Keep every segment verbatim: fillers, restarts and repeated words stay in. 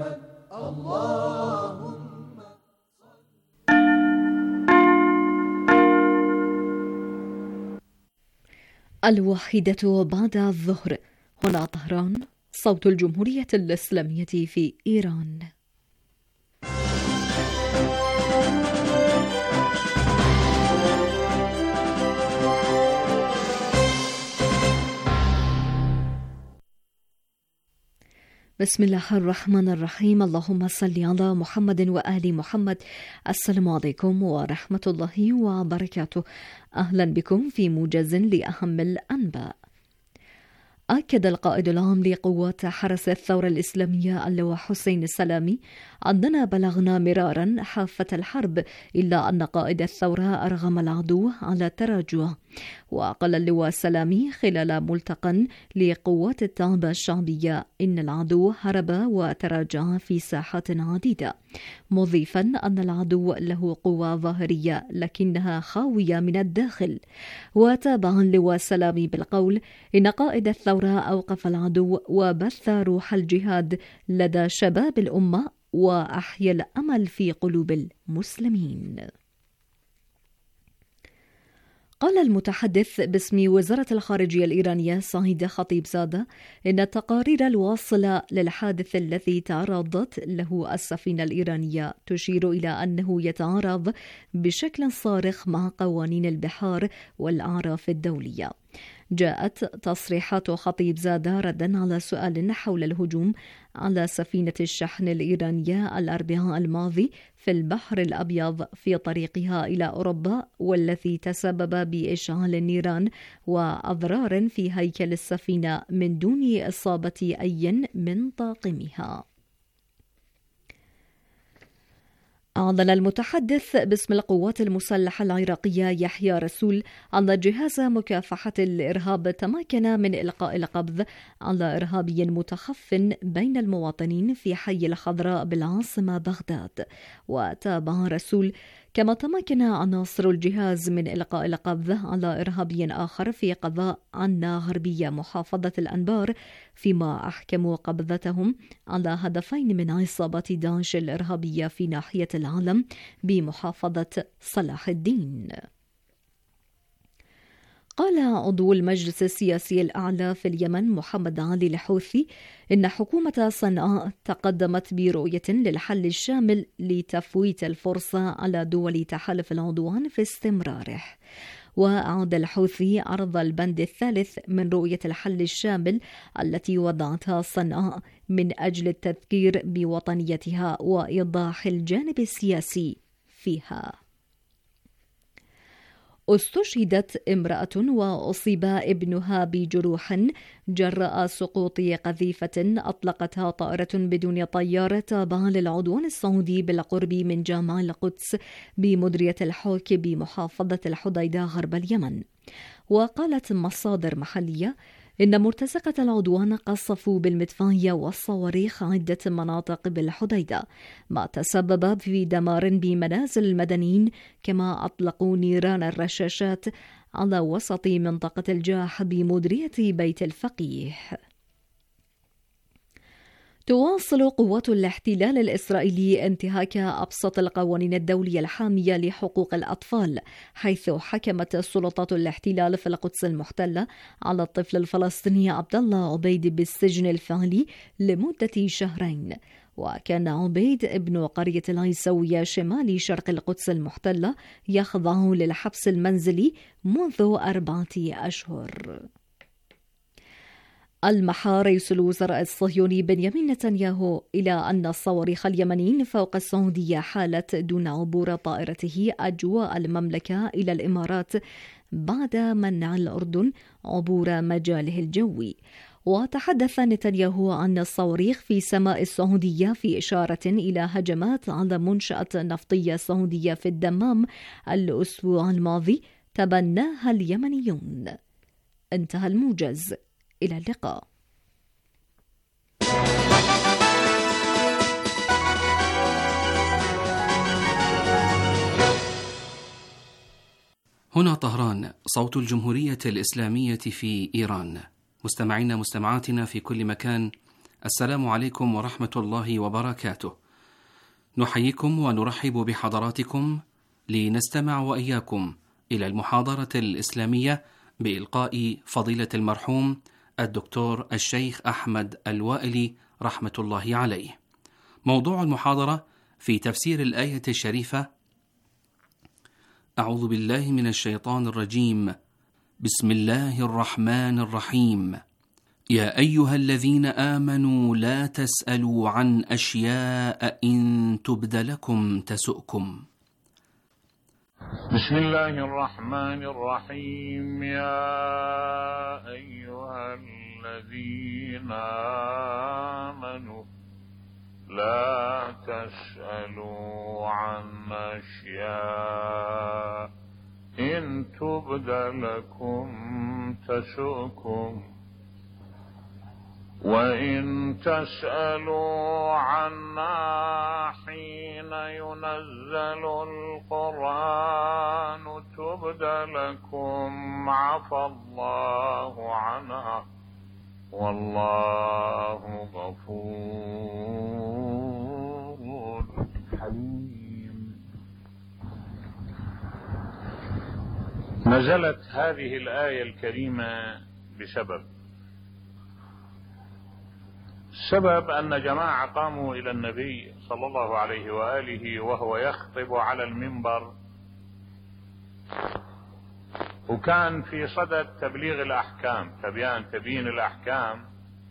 محمد اللهم. الواحدة بعد الظهر، هنا طهران، صوت الجمهورية الإسلامية في إيران. بسم الله الرحمن الرحيم. اللهم صل على محمد وآل محمد. السلام عليكم ورحمة الله وبركاته. أهلا بكم في موجز لأهم الأنباء. أكد القائد العام لقوات حرس الثورة الإسلامية اللواء حسين السلامي أننا بلغنا مرارا حافة الحرب، إلا أن قائد الثورة أرغم العدو على التراجع. وقال اللواء السلامي خلال ملتقى لقوات التعبئة الشعبية إن العدو هرب وتراجع في ساحات عديدة، مضيفا أن العدو له قوة ظاهرية لكنها خاوية من الداخل. وتابع اللواء السلامي بالقول إن قائد الثورة أوقف العدو وبث روح الجهاد لدى شباب الأمة وأحيا الأمل في قلوب المسلمين. قال المتحدث باسم وزارة الخارجية الإيرانية سعيد خطيبزادة إن التقارير الواصلة للحادث الذي تعرضت له السفينة الإيرانية تشير إلى أنه يتعارض بشكل صارخ مع قوانين البحار والأعراف الدولية. جاءت تصريحات خطيبزادة ردا على سؤال حول الهجوم على سفينة الشحن الإيرانية الأربعاء الماضي في البحر الأبيض في طريقها إلى أوروبا، والذي تسبب بإشعال النيران وأضرار في هيكل السفينة من دون إصابة أي من طاقمها. أعلن المتحدث باسم القوات المسلحة العراقية يحيى رسول أن جهاز مكافحة الإرهاب تمكن من إلقاء القبض على إرهابي متخف بين المواطنين في حي الخضراء بالعاصمة بغداد. وتابع رسول كما تمكن عناصر الجهاز من إلقاء القبض على إرهابي آخر في قضاء عنا غربية محافظة الأنبار، فيما أحكموا قبضتهم على هدفين من عصابة داعش الإرهابية في ناحية العالم بمحافظة صلاح الدين. قال عضو المجلس السياسي الأعلى في اليمن محمد علي الحوثي إن حكومة صنعاء تقدمت برؤية للحل الشامل لتفويت الفرصة على دول تحالف العدوان في استمراره. وأعاد الحوثي عرض البند الثالث من رؤية الحل الشامل التي وضعتها صنعاء من أجل التذكير بوطنيتها وإيضاح الجانب السياسي فيها. استشهدت امرأة وأصيب ابنها بجروح جراء سقوط قذيفة أطلقتها طائرة بدون طيار تابعة للعدوان السعودي بالقرب من جامع القدس بمديرية الحوك بمحافظة الحديدة غرب اليمن. وقالت مصادر محلية إن مرتزقة العدوان قصفوا بالمدفعية والصواريخ عدة مناطق بالحديدة، ما تسبب في دمار بمنازل المدنيين، كما أطلقوا نيران الرشاشات على وسط منطقة الجاح بمديرية بيت الفقيه. تواصل قوات الاحتلال الإسرائيلي انتهاك أبسط القوانين الدولية الحامية لحقوق الأطفال، حيث حكمت سلطات الاحتلال في القدس المحتلة على الطفل الفلسطيني عبد الله عبيد بالسجن الفعلي لمدة شهرين. وكان عبيد ابن قرية العيسوية شمال شرق القدس المحتلة يخضع للحبس المنزلي منذ أربعة أشهر. المحى رئيس الوزراء الصهيوني بنيامين نتنياهو إلى أن الصواريخ اليمنيين فوق السعودية حالت دون عبور طائرته أجواء المملكة إلى الإمارات بعد منع الأردن عبور مجاله الجوي. وتحدث نتنياهو عن الصواريخ في سماء السعودية في إشارة إلى هجمات على منشأة نفطية سعودية في الدمام الأسبوع الماضي تبناها اليمنيون. انتهى الموجز. إلى اللقاء. هنا طهران، صوت الجمهورية الإسلامية في إيران. مستمعينا مستمعاتنا في كل مكان، السلام عليكم ورحمة الله وبركاته. نحييكم ونرحب بحضراتكم لنستمع وإياكم إلى المحاضرة الإسلامية بإلقاء فضيلة المرحوم الدكتور الشيخ أحمد الوائلي رحمة الله عليه. موضوع المحاضرة في تفسير الآية الشريفة: أعوذ بالله من الشيطان الرجيم، بسم الله الرحمن الرحيم، يا أيها الذين آمنوا لا تسألوا عن أشياء إن تبد لكم تسؤكم. بسم الله الرحمن الرحيم، يا أيها الذين آمنوا لا تسألوا عن أشياء إن تبد لكم تسؤكم، وإن تسألوا عنها حين ينزل القرآن تبد لكم عفى الله عنها والله غفور حليم. نزلت هذه الآية الكريمة بسبب سبب أن جماعة قاموا إلى النبي صلى الله عليه وآله وهو يخطب على المنبر، وكان في صدد تبليغ الأحكام، تبيان تبيين الأحكام.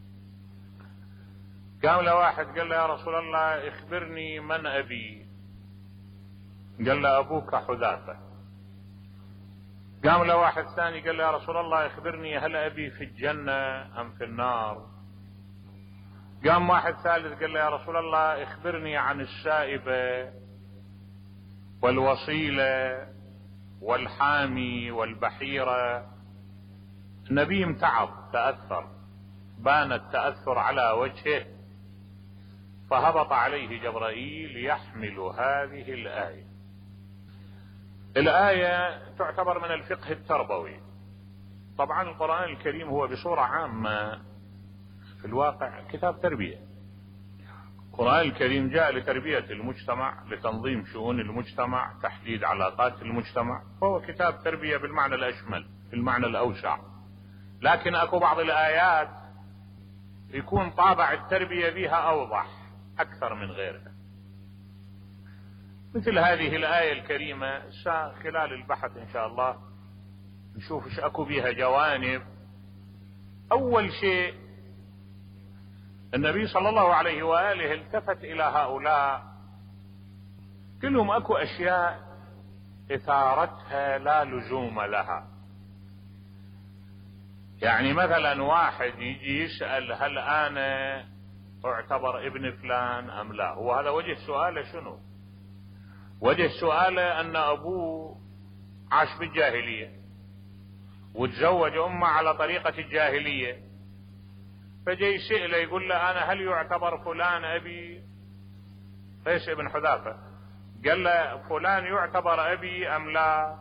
قام له واحد قال له: يا رسول الله اخبرني من أبي؟ قال له: أبوك حذافة. قام له واحد ثاني قال له: يا رسول الله اخبرني هل أبي في الجنة أم في النار؟ قام واحد ثالث قال له: يا رسول الله اخبرني عن السائبة والوصيلة والحامي والبحيرة. النبي امتعض، تأثر، بان التأثر على وجهه، فهبط عليه جبرائيل يحمل هذه الآية. الآية تعتبر من الفقه التربوي. طبعا القرآن الكريم هو بصورة عامة في الواقع كتاب تربية. القرآن الكريم جاء لتربية المجتمع، لتنظيم شؤون المجتمع، تحديد علاقات المجتمع، فهو كتاب تربية بالمعنى الأشمل، بالمعنى الأوسع. لكن أكو بعض الآيات يكون طابع التربية بها أوضح أكثر من غيرها، مثل هذه الآية الكريمة. خلال البحث إن شاء الله نشوف إيش أكو بها جوانب. أول شيء، النبي صلى الله عليه وآله التفت إلى هؤلاء، كلهم أكو أشياء إثارتها لا لزوم لها. يعني مثلا واحد يجي يسأل: هل أنا أعتبر ابن فلان أم لا؟ هو هذا وجه سؤاله شنو؟ وجه سؤاله أن أبوه عاش بالجاهلية وتزوج أمه على طريقة الجاهلية، فجاي سئله يقول له: أنا هل يعتبر فلان أبي؟ قيس ابن حذافة قال له: فلان يعتبر أبي أم لا؟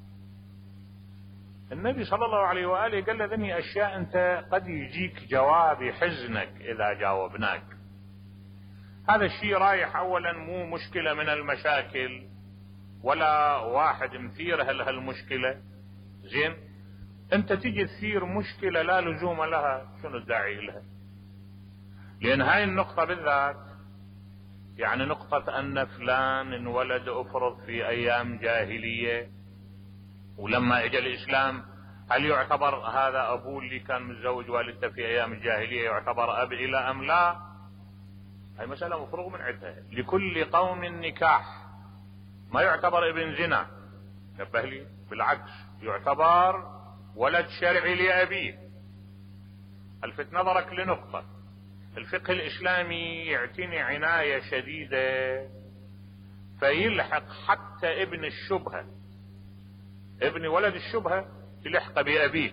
النبي صلى الله عليه وآله قال له: ذني أشياء أنت قد يجيك جواب يحزنك إذا جاوبناك. هذا الشيء رايح أولا مو مشكلة من المشاكل ولا واحد مثيرها لها المشكلة، زين؟ انت تجي تثير مشكلة لا لزوم لها، شنو الداعي لها؟ لان هاي النقطة بالذات، يعني نقطة ان فلان انولد افرض في ايام جاهلية ولما اجى الاسلام، هل يعتبر هذا ابوه اللي كان متزوج والدته في ايام الجاهلية يعتبر اب الى ام لا؟ هاي مسألة مفروغ من عدها. لكل قوم نكاح، ما يعتبر ابن زنا، نبه لي، بالعكس يعتبر ولد شرعي لأبيه. الفت نظرك لنقطة، الفقه الإسلامي يعتني عناية شديدة فيلحق حتى ابن الشبهة، ابن ولد الشبهة يلحق بأبيه،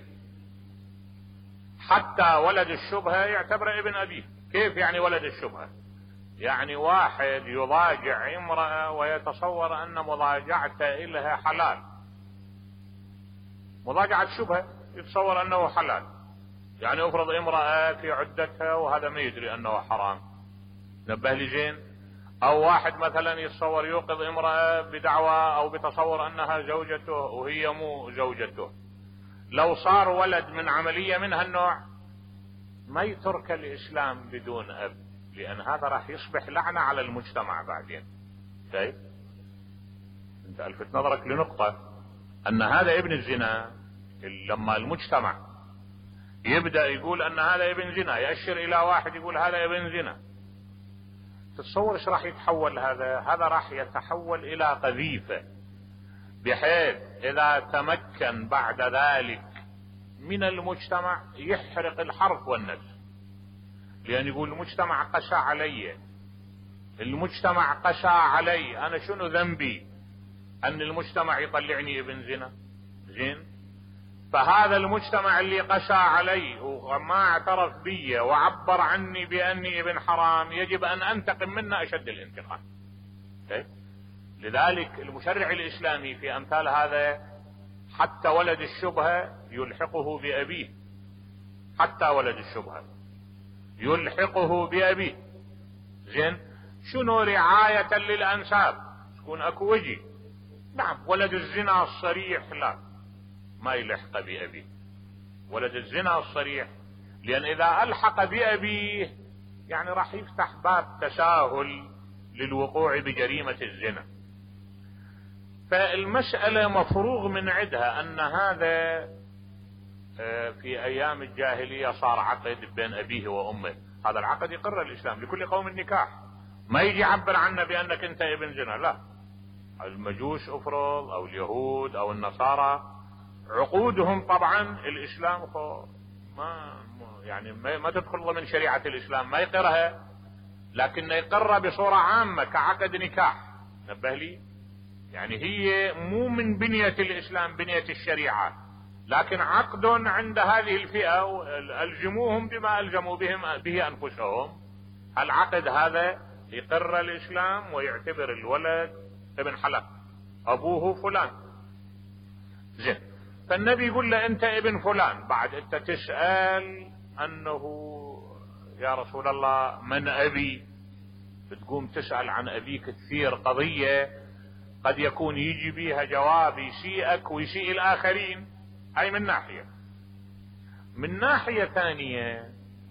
حتى ولد الشبهة يعتبر ابن أبيه. كيف يعني ولد الشبهة؟ يعني واحد يضاجع امرأة ويتصور أن مضاجعته إلها حلال، مضاجعة شبهة يتصور أنه حلال، يعني افرض امرأة في عدتها وهذا ما يدري انه حرام، نبه لي زين. او واحد مثلا يتصور يوقظ امرأة بدعوى او بتصور انها زوجته وهي مو زوجته، لو صار ولد من عملية من هالنوع ما يترك الاسلام بدون اب، لان هذا راح يصبح لعنة على المجتمع بعدين. شايف؟ انت الفت نظرك لنقطة ان هذا ابن الزنا، لما المجتمع يبدأ يقول ان هذا ابن زنا، يأشر الى واحد يقول هذا ابن زنا، تتصور ايش راح يتحول هذا؟ هذا راح يتحول الى قذيفة، بحيث اذا تمكن بعد ذلك من المجتمع يحرق الحرف والنسل، لان يقول المجتمع قسى علي، المجتمع قسى علي، انا شنو ذنبي ان المجتمع يطلعني ابن زنا؟ زين، فهذا المجتمع اللي قسى علي وما اعترف بي وعبر عني باني ابن حرام يجب ان انتقم منه اشد الانتقام. لذلك المشرع الاسلامي في امثال هذا حتى ولد الشبهة يلحقه بابيه، حتى ولد الشبهة يلحقه بابيه. زين، شنو رعاية للانساب؟ تكون اكو وجه. نعم، ولد الزنا الصريح لا، ما يلحق بأبيه، ولد الزنا الصريح، لأن إذا ألحق بأبيه يعني راح يفتح باب تساهل للوقوع بجريمة الزنا. فالمسألة مفروغ من عدها أن هذا في أيام الجاهلية صار عقد بين أبيه وأمه، هذا العقد يقر الإسلام لكل قوم النكاح، ما يجي يعبر عنه بأنك أنت ابن زنا، لا. المجوس افرض او اليهود او النصارى عقودهم طبعا الاسلام ما يعني ما تدخل ضمن شريعة الاسلام، ما يقرها، لكن يقرها بصورة عامة كعقد نكاح. نبه لي، يعني هي مو من بنية الاسلام، بنية الشريعة، لكن عقد عند هذه الفئة الزموهم بما الزموا بهم به انفسهم. العقد هذا يقر الاسلام ويعتبر الولد ابن حلال، ابوه فلان. زين، فالنبي يقول له انت ابن فلان، بعد انت تسأل انه يا رسول الله من ابي، بتقوم تسأل عن ابيك كثير، قضية قد يكون يجي بيها جواب يسيئك ويسيء الاخرين. هاي من ناحية. من ناحية ثانية،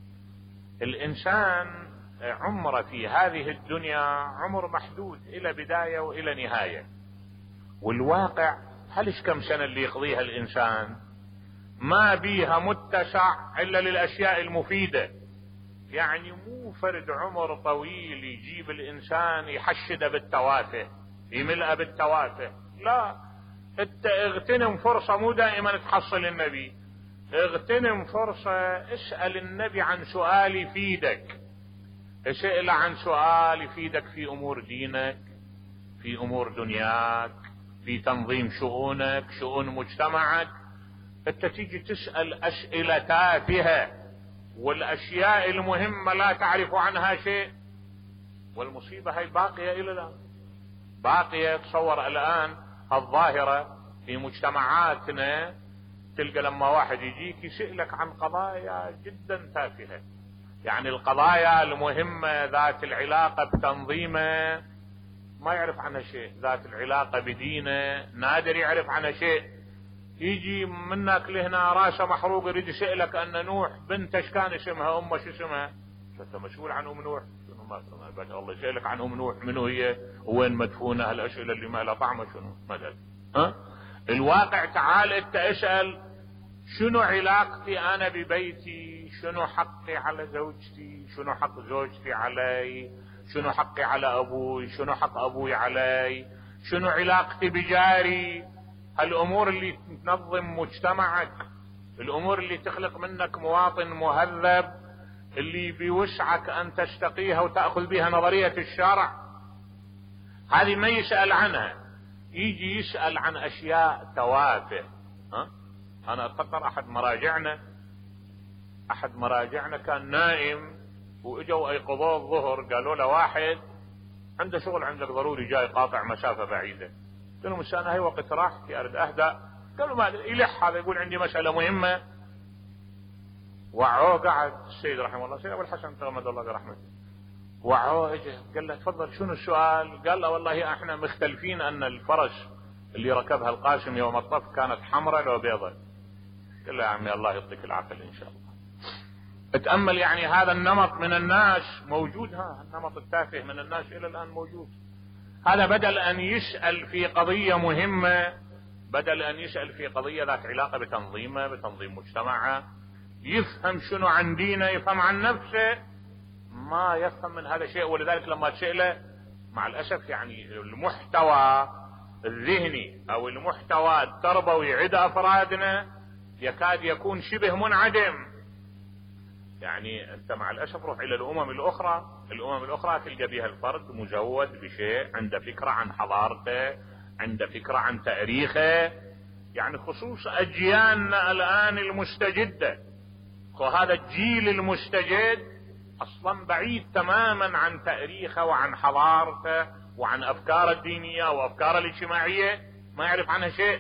الانسان عمره في هذه الدنيا عمر محدود، الى بداية والى نهاية، والواقع هلش كم سنة اللي يقضيها الانسان ما بيها متسع الا للاشياء المفيدة. يعني مو فرد عمر طويل يجيب الانسان يحشد بالتوافه، يملأ بالتوافه، لا. انت اغتنم فرصة، مو دائما تحصل النبي، اغتنم فرصة، اسأل النبي عن سؤال يفيدك، اسأل عن سؤال يفيدك في امور دينك، في امور دنياك، في تنظيم شؤونك، شؤون مجتمعك. انت تيجي تسأل اسئلة تافهة والاشياء المهمة لا تعرف عنها شيء، والمصيبة هي باقية الى الان، باقية. تصور الان الظاهرة في مجتمعاتنا، تلقى لما واحد يجيك يسألك عن قضايا جدا تافهة، يعني القضايا المهمة ذات العلاقة بتنظيمه ما يعرف عنها شيء، ذات العلاقة بدينه نادر يعرف عنها شيء. يجي منك لهنا راسه محروق يريد يسألك ان نوح بنت ايش كان اسمها، امه شو اسمها، انت مسؤول عن ام نوح، شنو ما بس الله يسألك عن ام نوح منو هي وين مدفونة، هالاسئلة اللي ما لها طعمة شنو مدد. ها الواقع، تعال انت اسأل شنو علاقتي انا ببيتي، شنو حقي على زوجتي، شنو حق زوجتي علي، شنو حقي على ابوي، شنو حق ابوي علي، شنو علاقتي بجاري. هالامور اللي تنظم مجتمعك، الامور اللي تخلق منك مواطن مهذب، اللي بيوسعك ان تستقيها وتأخذ بها نظرية الشرع، هذه ما يسأل عنها، يجي يسأل عن اشياء توافه. ها انا اتذكر احد مراجعنا احد مراجعنا كان نائم، واجوا ايقظوه الظهر، قالوا له واحد عنده شغل عندك ضروري جاي قاطع مسافة بعيدة. قال لهم السنة هي وقت راحتي اريد اهدأ. قالوا ما يلح هذا، يقول عندي مسألة مهمة. وعوه قعد السيد رحمه الله، سيد ابو الحسن تغمد الله برحمته، وعوه اجى قال له تفضل شنو السؤال؟ قال له والله احنا مختلفين ان الفرس اللي ركبها القاسم يوم الطف كانت حمراء لو بيضاء. قال له يا عمي الله يعطيك العقل ان شاء الله. اتأمل يعني هذا النمط من الناس موجود، ها النمط التافه من الناس الى الان موجود. هذا بدل ان يسأل في قضية مهمة، بدل ان يسأل في قضية ذات علاقة بتنظيمه بتنظيم مجتمعه، يفهم شنو عن دينه، يفهم عن نفسه، ما يفهم من هذا شيء. ولذلك لما تسأله مع الأسف يعني المحتوى الذهني او المحتوى التربوي عند افرادنا يكاد يكون شبه منعدم. يعني انت مع الاسف روح الى الامم الاخرى، الامم الاخرى تلقى بها الفرد مزود بشيء، عنده فكرة عن حضارته، عنده فكرة عن تاريخه، يعني خصوص اجيالنا الان المستجدة. وهذا الجيل المستجد اصلا بعيد تماما عن تاريخه وعن حضارته وعن افكاره الدينية وافكاره الاجتماعية، ما يعرف عنها شيء.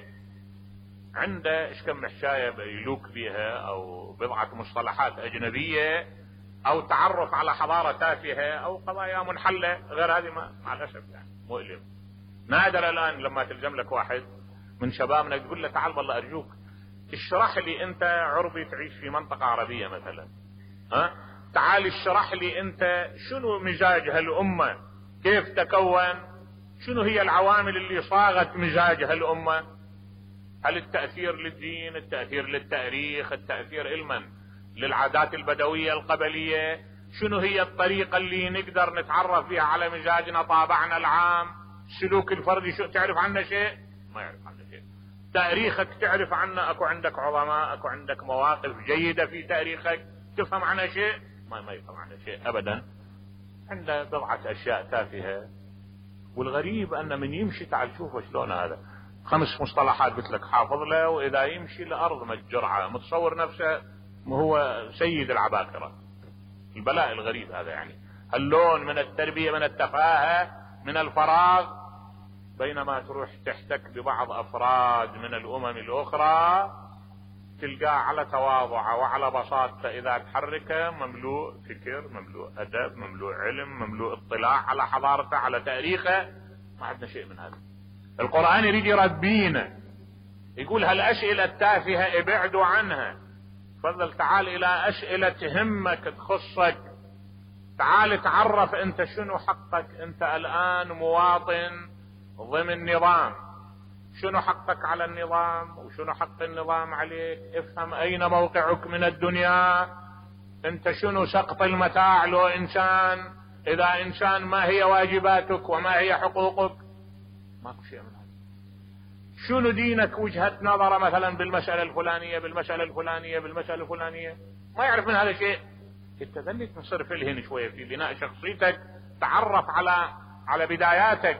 عنده ايش كم حشاية يلوك بها او بضعة مصطلحات اجنبية او تعرف على حضارة تافهة او قضايا منحلة غير هذه، ما مع الاسف يعني مؤلم. نادر الان لما تلزم لك واحد من شبابنا تقول له تعال والله ارجوك اشرح لي انت عربي تعيش في منطقة عربية مثلا، ها تعال اشرح لي انت شنو مزاج هالامة، كيف تكون، شنو هي العوامل اللي صاغت مزاج هالامة، هل التأثير للدين، التأثير للتاريخ، التأثير علما للعادات البدوية القبلية، شنو هي الطريقة اللي نقدر نتعرف بها على مزاجنا طابعنا العام، السلوك الفردي شو تعرف عنه شيء؟ ما يعرف عنه شيء. تاريخك تعرف عنه، اكو عندك عظماء، اكو عندك مواقف جيدة في تاريخك تفهم عنها شيء؟ ما ما يفهم عنها شيء ابدا. عنده بضعة اشياء تافهة. والغريب ان من يمشي تعال شوفه شلون هذا خمس مصطلحات قلت لك حافظ له، واذا يمشي الارض متجرعه متصور نفسه هو سيد العباقرة. البلاء الغريب هذا، يعني اللون من التربية من التفاهة من الفراغ، بينما تروح تحتك ببعض افراد من الامم الاخرى تلقاه على تواضعه وعلى بساطته اذا تحرك مملوء فكر، مملوء ادب، مملوء علم، مملوء اطلاع على حضارته على تاريخه. ما عندنا شيء من هذا. القرآن يريد يربينا، يقول هالاسئلة التافهة ابعدوا عنها، تفضل تعال الى اسئلة تهمك تخصك، تعال تعرف انت شنو حقك، انت الان مواطن ضمن نظام، شنو حقك على النظام وشنو حق النظام عليك، افهم اين موقعك من الدنيا، انت شنو سقط المتاع لو انسان، اذا انسان ما هي واجباتك وما هي حقوقك. ماكو شيء من هذا. شنو دينك، وجهة نظر مثلا بالمسألة الفلانية بالمسألة الفلانية بالمسألة الفلانية، ما يعرف من هذا شيء. انت ذلك نصير فلهن شوية في بناء شخصيتك، تعرف على على بداياتك.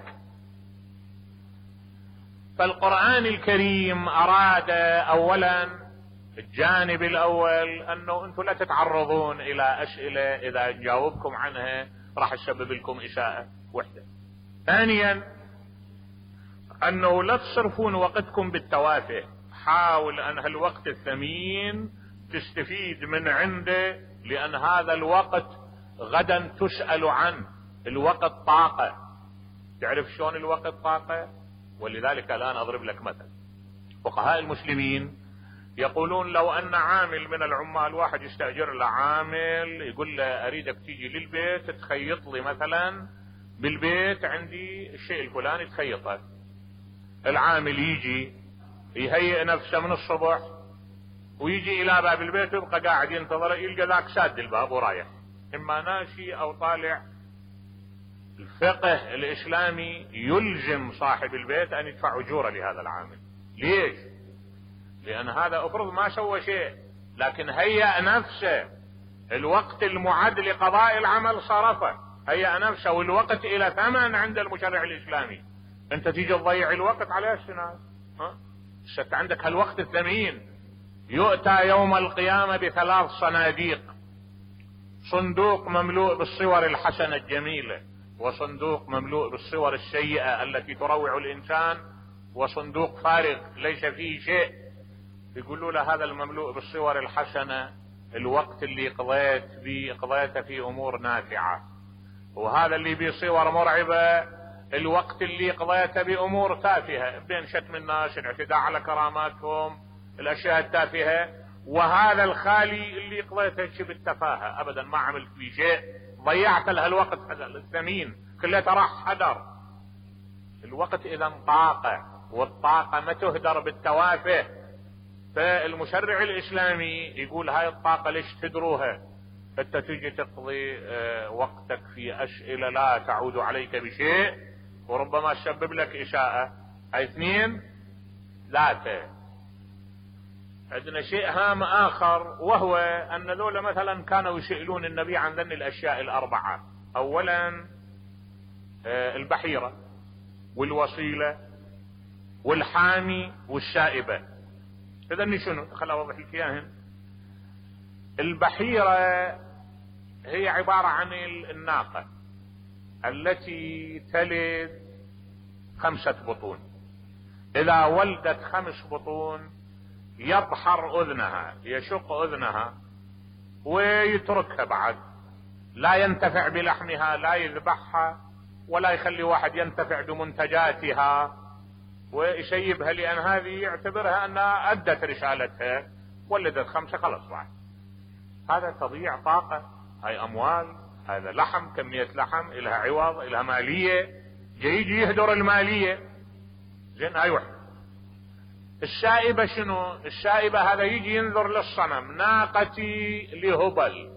فالقرآن الكريم اراد اولا الجانب الاول انه انتم لا تتعرضون الى اسئلة اذا جاوبكم عنها راح تسبب لكم اساءة وحدة. ثانيا انه لا تصرفون وقتكم بالتوافه، حاول ان هالوقت الثمين تستفيد من عنده، لان هذا الوقت غدا تسأل عنه. الوقت طاقة، تعرف شلون الوقت طاقة؟ ولذلك الان اضرب لك مثل. فقهاء المسلمين يقولون لو ان عامل من العمال واحد يستأجر له عامل يقول له اريدك تيجي للبيت تخيط لي مثلا بالبيت عندي الشيء الفلاني تخيطه. العامل يجي يهيئ نفسه من الصبح ويجي الى باب البيت ويبقى قاعد ينتظر، يلقى ذاك ساد الباب ورايح، اما ناشي او طالع. الفقه الاسلامي يلزم صاحب البيت ان يدفع اجورة لهذا العامل. ليش؟ لان هذا افرض ما سوى شيء لكن هيأ نفسه، الوقت المعد لقضاء العمل صرفه، هيأ نفسه، والوقت الى ثمن عند المشرع الاسلامي. انت تيجي تضيع الوقت على السنة، ها ست عندك هالوقت الثمين. يؤتى يوم القيامة بثلاث صناديق، صندوق مملوء بالصور الحسنة الجميلة، وصندوق مملوء بالصور السيئة التي تروع الانسان، وصندوق فارغ ليس فيه شيء. يقولوا له هذا المملوء بالصور الحسنة الوقت اللي قضيت بي قضيته في امور نافعة، وهذا اللي بصور مرعبة الوقت اللي قضيته بامور تافهة، بين شتم الناس، الاعتداء على كراماتهم، الاشياء التافهة. وهذا الخالي اللي قضيته بالتفاهة، ابدا ما عملت فيه شيء، ضيعت لها الوقت هذا الثمين كله راح هدر. الوقت اذا طاقة، والطاقة ما تهدر بالتوافه. فالمشرع الاسلامي يقول هاي الطاقة ليش تدروها؟ انت تجي تقضي وقتك في اسئلة لا تعود عليك بشيء، وربما تسبب لك اساءة. هاي اثنين. ثلاثة، عندنا شيء هام اخر، وهو ان ذولا مثلا كانوا يسألون النبي عن ذن الاشياء الاربعة. اولا البحيرة والوصيلة والحامي والسائبة. اذن شنو؟ خل اوضح لك اياهن. البحيرة هي عبارة عن الناقة التي تلد خمسة بطون، اذا ولدت خمس بطون يبحر اذنها، يشق اذنها ويتركها، بعد لا ينتفع بلحمها، لا يذبحها ولا يخلي واحد ينتفع بمنتجاتها ويسيبها، لان هذه يعتبرها انها ادت رسالتها، ولدت خمسة خلص بعد. هذا تضييع طاقة، هاي اموال، هذا لحم، كمية لحم الها عوض، الها مالية، يجي يهدر المالية. زين، هاي وحدة. السائبة شنو؟ السائبة هذا يجي ينظر للصنم، ناقتي لهبل،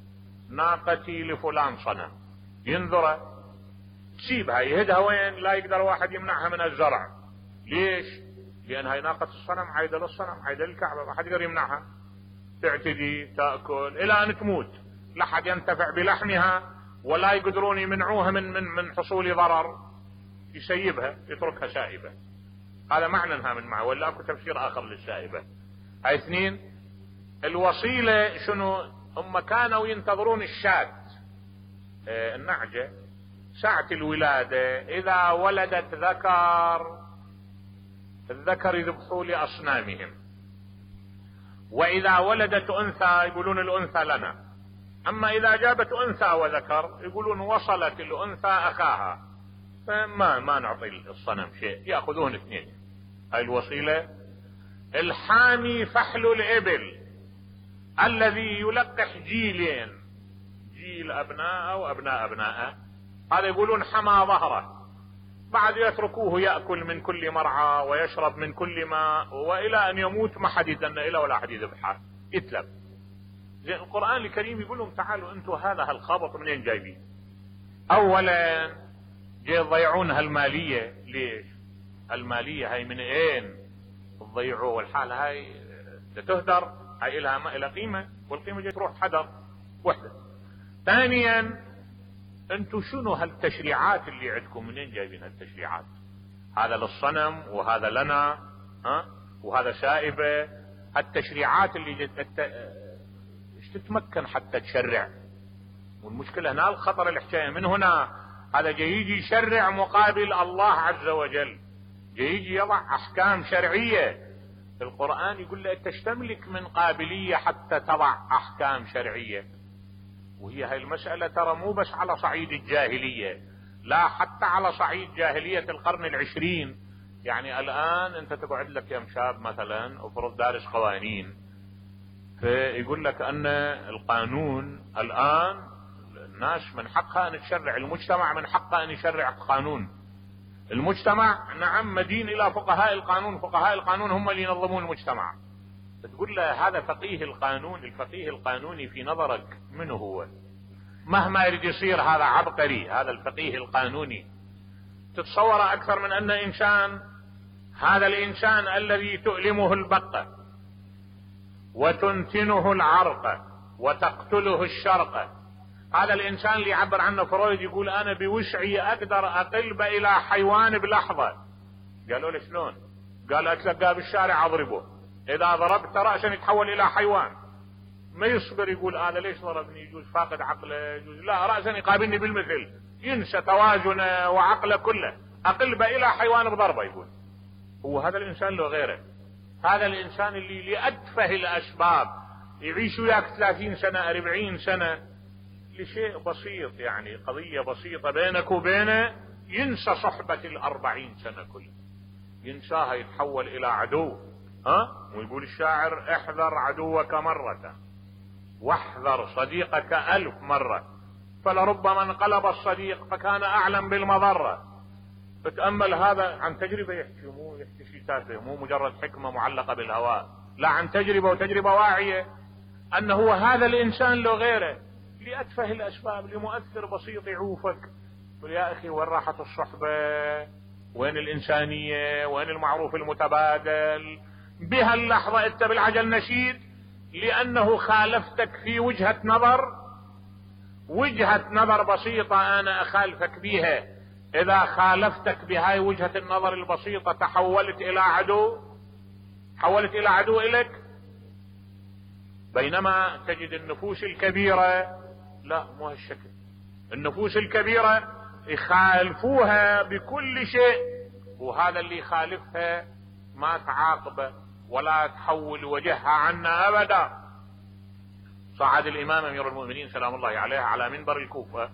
ناقتي لفلان صنم، ينظر، تسيبها يهدها وين؟ لا يقدر واحد يمنعها من الزرع. ليش؟ لان هاي ناقة الصنم عايدة للصنم، عايدة للكعبة، ما حد يقدر يمنعها، تعتدي تأكل الى ان تموت، لا حد ينتفع بلحمها ولا يقدرون يمنعوها من من من حصول ضرر، يسيبها يتركها سائبة. هذا معنى من معه، ولا اكو تفسير اخر للسائبة. هاي اثنين. الوصيلة شنو؟ هم كانوا ينتظرون الشاة، اه النعجة، ساعة الولادة اذا ولدت ذكر، الذكر يذبحوا لاصنامهم، واذا ولدت انثى يقولون الانثى لنا. اما اذا جابت انثى وذكر يقولون وصلت الانثى اخاها، فما ما نعطي الصنم شيء، ياخذون اثنين. هاي الوصيلة. الحامي فحل الابل الذي يلقح جيلين، جيل ابناء وابناء ابناء، هذا يقولون حمى ظهره، بعد يتركوه يأكل من كل مرعى ويشرب من كل ماء، والى ان يموت ما حد يدن الى ولا حد يذبحه، يتلف. زين، القرآن الكريم يقول لهم تعالوا انتم هذا هالخبط منين جايبين؟ اولا جاي يضيعونها المالية. ليش؟ المالية هاي من اين تضيعوه؟ والحال هاي تهدر، هاي لها ما لها قيمة، والقيمة جاي تروح حدر. وحدة. ثانيا انتو شنو هالتشريعات اللي عندكم؟ منين جايبين هالتشريعات؟ هذا للصنم وهذا لنا، ها، وهذا سائبة. هالتشريعات اللي جت ايش تتمكن حتى تشرع؟ والمشكلة هنا الخطر الحكاية من هنا. هذا جاي يجي يشرع مقابل الله عز وجل، جاي يجي يضع احكام شرعية. القرآن يقول له تشتملك من قابلية حتى تضع احكام شرعية. وهي هاي المسألة ترى مو بس على صعيد الجاهلية، لا، حتى على صعيد جاهلية القرن العشرين. يعني الآن أنت تقعد لك يا شاب مثلا افرض دارس قوانين، فيقول لك أن القانون الآن الناس من حقها أن تشرع، المجتمع من حقها أن يشرع قانون. المجتمع نعم مدين إلى فقهاء القانون، فقهاء القانون هم اللي ينظمون المجتمع. تقول له هذا فقيه القانون، الفقيه القانوني في نظرك من هو؟ مهما يريد يصير هذا عبقري، هذا الفقيه القانوني تتصور أكثر من أن إنسان، هذا الإنسان الذي تؤلمه البقة وتنتنه العرقة وتقتله الشرقة، هذا الإنسان اللي يعبر عنه فرويد يقول أنا بوسعي أقدر أقلب إلى حيوان بلحظة. قالوا له شلون؟ قال أتلقاه بالشارع أضربه، إذا ضربت رأسا يتحول إلى حيوان. ما يصبر يقول هذا ليش ضربني، يجوز فاقد عقله، يجوز لا، رأسا يقابلني بالمثل، ينسى توازنه وعقله كله، أقلب إلى حيوان بضربه. يقول هو هذا الإنسان لو غيره، هذا الإنسان اللي لأتفه الأسباب يعيش وياك ثلاثين سنة أربعين سنة لشيء بسيط، يعني قضية بسيطة بينك وبينه، ينسى صحبة الأربعين سنة كلها، ينساها، يتحول إلى عدو. ها؟ ويقول الشاعر: احذر عدوك مرة واحذر صديقك ألف مرة، فلربما انقلب الصديق فكان أعلم بالمضرة. بتأمل هذا عن تجربة يحكي، مو يحكي شيء تافه، مو مجرد حكمة معلقة بالهواء، لا، عن تجربة، وتجربة واعية، أنه هو هذا الإنسان لو غيره لأتفه الأسباب، لمؤثر بسيط يعوفك، يقول يا أخي وين راحت الصحبة؟ وين الإنسانية؟ وين المعروف المتبادل؟ بهاللحظة أنت بالعجل نشيد، لأنه خالفتك في وجهة نظر، وجهة نظر بسيطة أنا أخالفك بها، إذا خالفتك بهاي وجهة النظر البسيطة تحولت إلى عدو، تحولت إلى عدو إلك. بينما تجد النفوس الكبيرة لا، مو هالشكل، النفوس الكبيرة يخالفوها بكل شيء، وهذا اللي يخالفها ما تعاقبه ولا تحول وجهها عنا أبدا. صعد الإمام أمير المؤمنين سلام الله عليه على منبر الكوفة،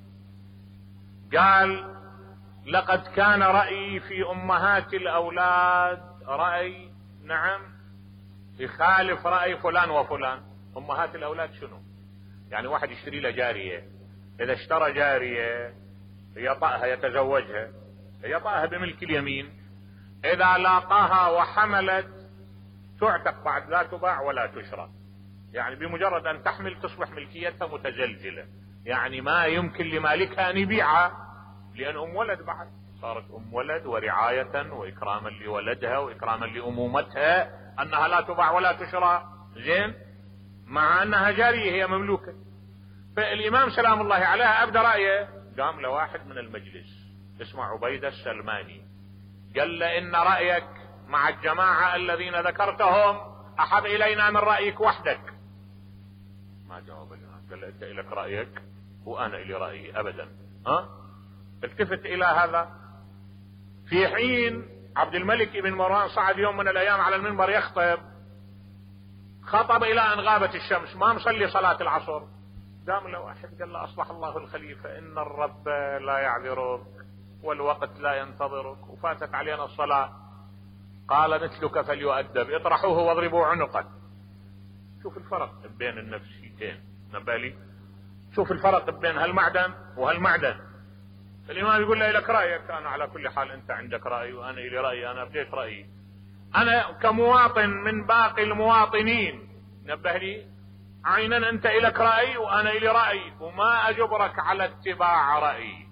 قال: لقد كان رأيي في أمهات الأولاد رأي، نعم، يخالف رأي فلان وفلان. أمهات الأولاد شنو؟ يعني واحد يشتري له جارية، إذا اشترى جارية يطأها يتزوجها، يطأها بملك اليمين، إذا لاقاها وحملت تعتق بعد، لا تباع ولا تشرى، يعني بمجرد أن تحمل تصبح ملكيتها متزلزلة، يعني ما يمكن لمالكها أن يبيعها، لأن أم ولد بعد، صارت أم ولد ورعاية وإكراما لولدها وإكراما لأمومتها، أنها لا تباع ولا تشرى، زين، مع أنها جارية هي مملوكة. فالإمام سلام الله عليه أبدى رأيه، قام لواحد من المجلس اسمه عبيدة السلماني، قال له: إن رأيك مع الجماعة الذين ذكرتهم أحب إلينا من رأيك وحدك. ما جاوب الإمام، قال له: أنت إلك رأيك وأنا إلي رأيي أبدا. ها؟ التفت إلى هذا. في حين عبد الملك بن مروان صعد يوم من الأيام على المنبر يخطب، خطب إلى أن غابت الشمس، ما مصلي صلاة العصر، قام له واحد قال له: أصلح الله الخليفة، إن الرب لا يعذرك والوقت لا ينتظرك وفاتت علينا الصلاة. قال: مثلك فليؤدب، اطرحوه واضربوا عنقه. شوف الفرق بين النفسيتين، نبالي، شوف الفرق بين هالمعدن وهالمعدن. الإمام يقول له: لك رأيك، أنا على كل حال أنت عندك رأي وأنا إلي رأيي، أنا بديت رأيي، أنا كمواطن من باقي المواطنين، نبه لي، عينا أنت إلك رأي وأنا إلي رأي، وما أجبرك على اتباع رأيي.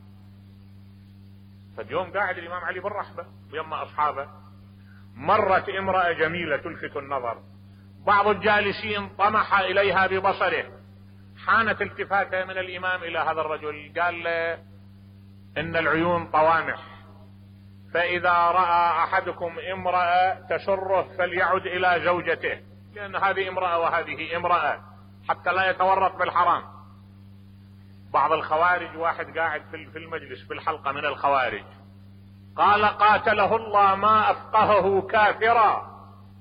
فاليوم قاعد الإمام علي بالرحبة ويما أصحابه، مرت امرأة جميلة تلفت النظر، بعض الجالسين طمح إليها ببصره، حانت التفاتة من الإمام إلى هذا الرجل، قال له: إن العيون طوامح، فإذا رأى أحدكم امرأة تسره فليعد إلى زوجته، لأن هذه امرأة وهذه امرأة، حتى لا يتورط بالحرام. بعض الخوارج، واحد قاعد في المجلس في الحلقة من الخوارج، قال: قاتله الله ما أفقهه كافرا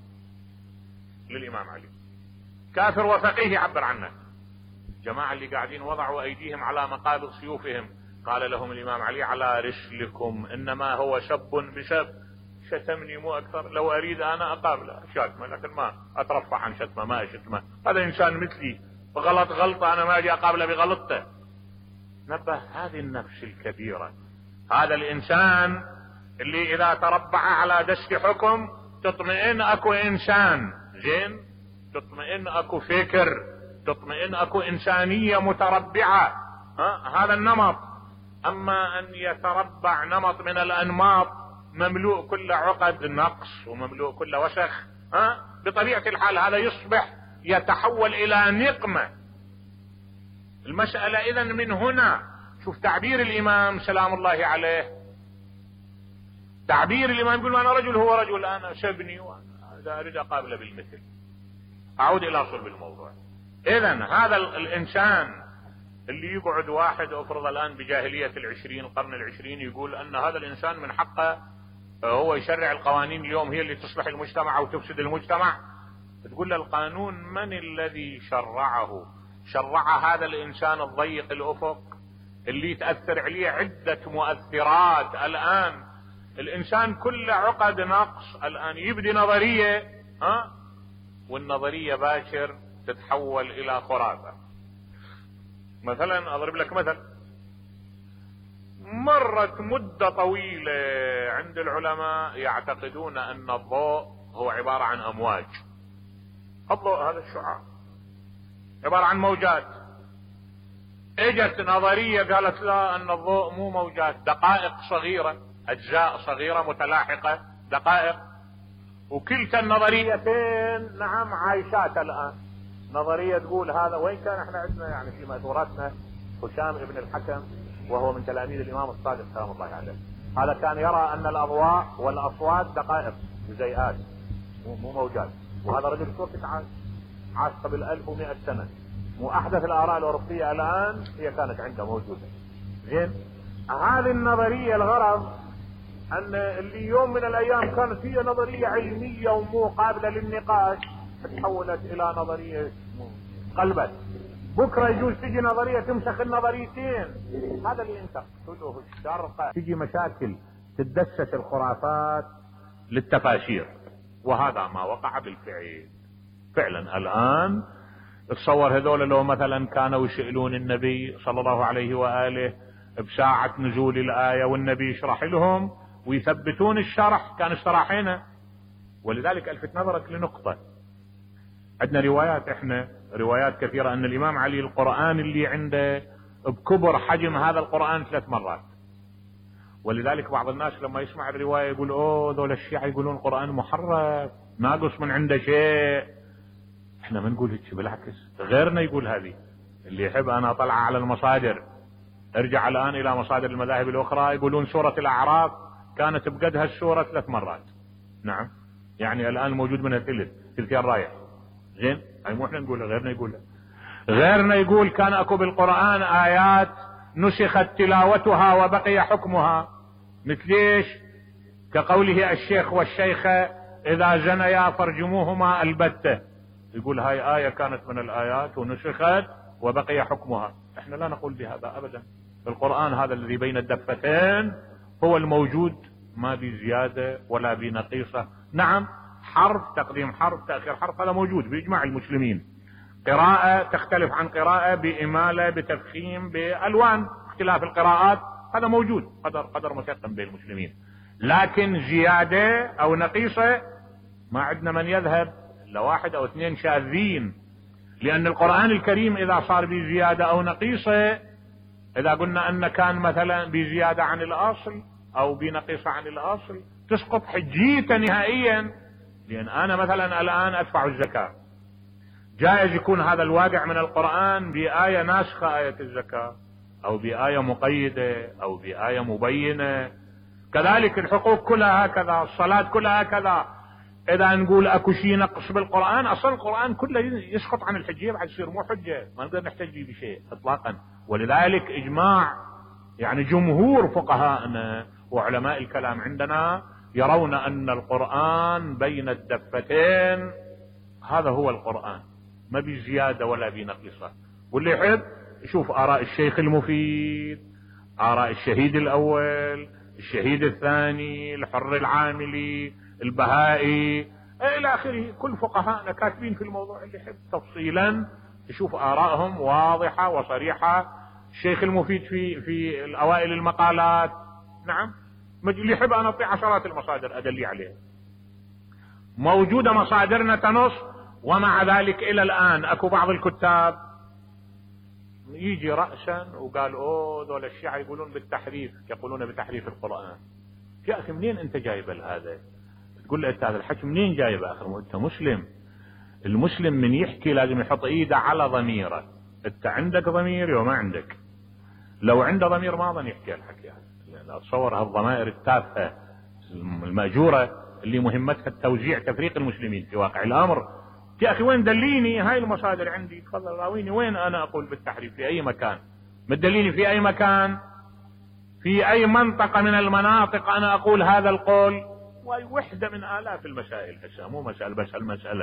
للإمام علي، كافر وفقيه يعبر عنه. الجماعة اللي قاعدين وضعوا أيديهم على مقابض سيوفهم، قال لهم الإمام علي: على رسلكم، إنما هو شب بشب، شتمني مو أكثر، لو أريد أنا أقابله شتمه، لكن ما أترفع عن شتمه، ما أشتمه، هذا إنسان مثلي، غلط غلطة أنا ما أجي أقابله بغلطته. نبه هذه النفس الكبيرة، هذا الإنسان اللي إذا تربع على دست حكم تطمئن أكو إنسان، زين، تطمئن أكو فكر، تطمئن أكو إنسانية متربعة، ها؟ هذا النمط. أما أن يتربع نمط من الأنماط مملوء كل عقد نقص ومملوء كل وسخ، ها؟ بطبيعة الحال هذا يصبح يتحول إلى نقمة. المسألة إذن من هنا، شوف تعبير الإمام سلام الله عليه، تعبير الإمام يقول: أنا رجل هو رجل، أنا سبني وأنا أريد أقابله بالمثل. أعود إلى صلب الموضوع. إذن هذا الإنسان اللي يقعد واحد افرض الآن بجاهلية العشرين، القرن العشرين، يقول أن هذا الإنسان من حقه هو يشرع القوانين اليوم هي اللي تصلح المجتمع أو تفسد المجتمع، تقول له القانون من الذي شرعه؟ شرع هذا الإنسان الضيق الأفق اللي تأثر عليه عدة مؤثرات. الآن الإنسان كله عقد نقص، الآن يبدي نظرية ها والنظرية باشر تتحول إلى خرافة. مثلا أضرب لك مثل، مرت مدة طويلة عند العلماء يعتقدون أن الضوء هو عبارة عن أمواج. الضوء هذا الشعاع عبارة عن موجات. اجت نظرية قالت لا، أن الضوء مو موجات، دقائق صغيرة، أجزاء صغيرة متلاحقة، دقائق. وكلتا النظريتين نعم عايشات الآن. نظرية تقول هذا، وين كان احنا عندنا يعني في مأثوراتنا هشام ابن الحكم وهو من تلاميذ الإمام الصادق سلام الله عليه، هذا كان يرى أن الأضواء والأصوات دقائق جزيئات مو موجات. وهذا رجل تركي عاش عاش قبل ألف ومئة سنة. مو أحدث الآراء الأوروبية الآن هي كانت عنده موجودة. زين، هذه النظرية الغرض أن اللي يوم من الأيام كانت هي نظرية علمية ومو قابلة للنقاش تحولت إلى نظرية قلبت. بكرة يجوز تجي نظرية تمسخ النظريتين. هذا اللي انت تقوله الشرق. تجي مشاكل تدسس الخرافات للتفاشير، وهذا ما وقع بالفعل. فعلا الآن تصور هذول لو مثلا كانوا يسألون النبي صلى الله عليه وآله بساعة نزول الآية والنبي يشرح لهم ويثبتون الشرح كان استراحينا. ولذلك الفت نظرك لنقطة، عندنا روايات احنا روايات كثيرة ان الامام علي القرآن اللي عنده بكبر حجم هذا القرآن ثلاث مرات. ولذلك بعض الناس لما يسمع الرواية يقول اوه ذول الشيعة يقولون القرآن محرف ناقص من عنده شيء. احنا ما نقول هيك، بالعكس غيرنا يقول هذه. اللي يحب انا طلع على المصادر، ارجع الان الى مصادر المذاهب الاخرى، يقولون سورة الاعراف كانت بقدها السورة ثلاث مرات. نعم، يعني الان موجود منها ثلث ثلثين رايح. زين، هاي مو احنا نقولها، غيرنا يقولها. غيرنا يقول كان اكو بالقرآن ايات نسخت تلاوتها وبقي حكمها، مثل ايش؟ كقوله الشيخ والشيخة اذا زنيا فارجموهما البتة. يقول هاي آية كانت من الآيات ونسخت وبقي حكمها. احنا لا نقول بهذا ابدا. القرآن هذا الذي بين الدفتين هو الموجود، ما بزيادة ولا بنقيصة. نعم، حرف تقديم حرف تأخير حرف هذا موجود بإجماع المسلمين. قراءة تختلف عن قراءة، بإمالة بتفخيم بألوان اختلاف القراءات، هذا موجود قدر قدر متقن بين المسلمين. لكن زيادة أو نقيصة ما عندنا من يذهب لواحد أو اثنين شاذين. لأن القرآن الكريم إذا صار بزيادة أو نقيصة، إذا قلنا أن كان مثلا بزيادة عن الأصل أو بنقيصة عن الأصل تسقط حجيته نهائيا. لأن أنا مثلا الآن أدفع الزكاة، جائز يكون هذا الواقع من القرآن بآية ناسخة آية الزكاة، أو بآية مقيدة، أو بآية مبينة. كذلك الحقوق كلها هكذا، الصلاة كلها هكذا. إذا نقول أكو شيء نقص بالقرآن، أصلا القرآن كله يسقط عن الحجية بعد يصير مو حجة، ما نقدر نحتج به بشيء إطلاقا. ولذلك إجماع يعني جمهور فقهاءنا وعلماء الكلام عندنا يرون أن القرآن بين الدفتين هذا هو القرآن، ما بزيادة ولا بنقصة. واللي يحب يشوف آراء الشيخ المفيد، آراء الشهيد الأول، الشهيد الثاني، الحر العاملي، البهائي إلى آخره. كل فقهاءنا كاتبين في الموضوع، اللي يحب تفصيلا يشوف آرائهم واضحة وصريحة. الشيخ المفيد في في الأوائل المقالات. نعم، اللي يحب أنا أعطي عشرات المصادر أدلي عليها، موجودة مصادرنا تنص. ومع ذلك إلى الآن أكو بعض الكتاب يجي رأسا وقال أوه ذول الشيعة يقولون بالتحريف، يقولون بتحريف القرآن. يا أخي منين أنت جايب هذا؟ تقول له أنت هذا الحكي منين جايبه؟ أخي أنت مسلم. المسلم من يحكي لازم يحط إيده على ضميره. أنت عندك ضمير وما عندك. لو عنده ضمير ما ظن يحكي الحكي هذا. لا تصور هالضمائر التافهة المأجورة اللي مهمتها التوزيع تفريق المسلمين في واقع الأمر. يا أخي وين دليني؟ هاي المصادر عندي، تفضل راويني وين أنا أقول بالتحريف في أي مكان. مدليني في أي مكان، في أي منطقة من المناطق أنا أقول هذا القول. وحدة من آلاف المسائل هسه، مو مسألة بس المسألة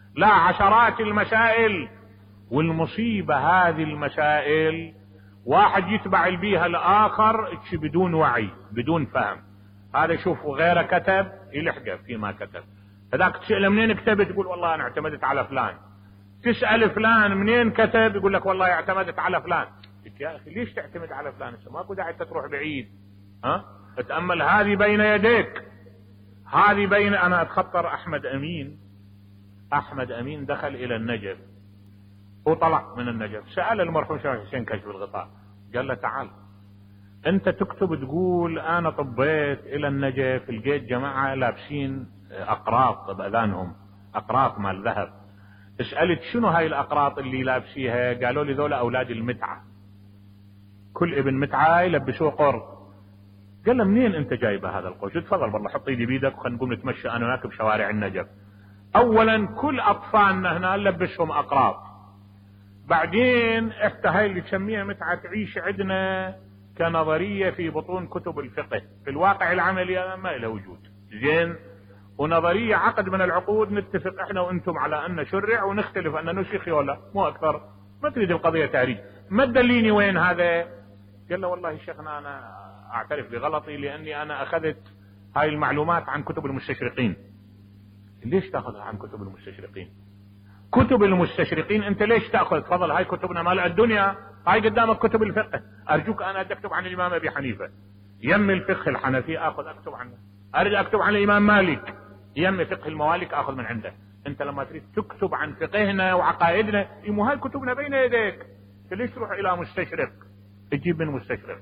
لا، عشرات المسائل. والمصيبة هذه المسائل واحد يتبع البيها الآخر بدون وعي بدون فهم. هذا شوف غيره كتب يلحقه فيما كتب، هذاك تسأله منين كتبت يقول والله أنا اعتمدت على فلان. تسأل فلان منين كتب يقول لك والله اعتمدت على فلان. يا أخي ليش تعتمد على فلان؟ ماكو داعي تروح بعيد. ها اتأمل، هذه بين يديك، هذه بين. أنا أتخطر أحمد أمين، أحمد أمين دخل إلى النجف وطلع من النجف، سأل المرحوم شيخ حسين كشف الغطاء، قال له تعال أنت تكتب تقول أنا طبيت إلى النجف لقيت جماعة لابسين أقراط بأذانهم، أقراط مال ذهب. اسألت شنو هاي الأقراط اللي لابسيها؟ قالوا لي ذولا أولاد المتعة، كل ابن متعة يلبسوه قرط. قال له منين أنت جايبه هذا القوش؟ تفضل والله حط ايدي بيدك وخلينا نقوم نتمشى أنا وياك بشوارع النجف. أولا كل أطفالنا هنا نلبسهم أقراط، بعدين احنا هاي اللي تسميها متعة تعيش عندنا كنظرية في بطون كتب الفقه، في الواقع العملي ما له وجود. زين، ونظرية عقد من العقود نتفق احنا وانتم على ان نشرع ونختلف ان نسخ ولا مو اكثر. ما تريد القضية تاريخ، ما تدليني وين هذا؟ قال له والله شيخنا انا اعترف بغلطي لاني انا اخذت هاي المعلومات عن كتب المستشرقين. ليش تاخذها عن كتب المستشرقين؟ كتب المستشرقين انت ليش تاخذ؟ تفضل هاي كتبنا مال الدنيا، هاي قدامك كتب الفقه. ارجوك انا ادي اكتب عن الامام ابي حنيفه، يم الفقه الحنفي اخذ اكتب عنه. اريد اكتب عن الامام مالك، يم فقه الموالك اخذ من عنده. انت لما تريد تكتب عن فقهنا وعقائدنا، مو هاي كتبنا بين يديك، ليش تروح الى مستشرق تجيب من مستشرق؟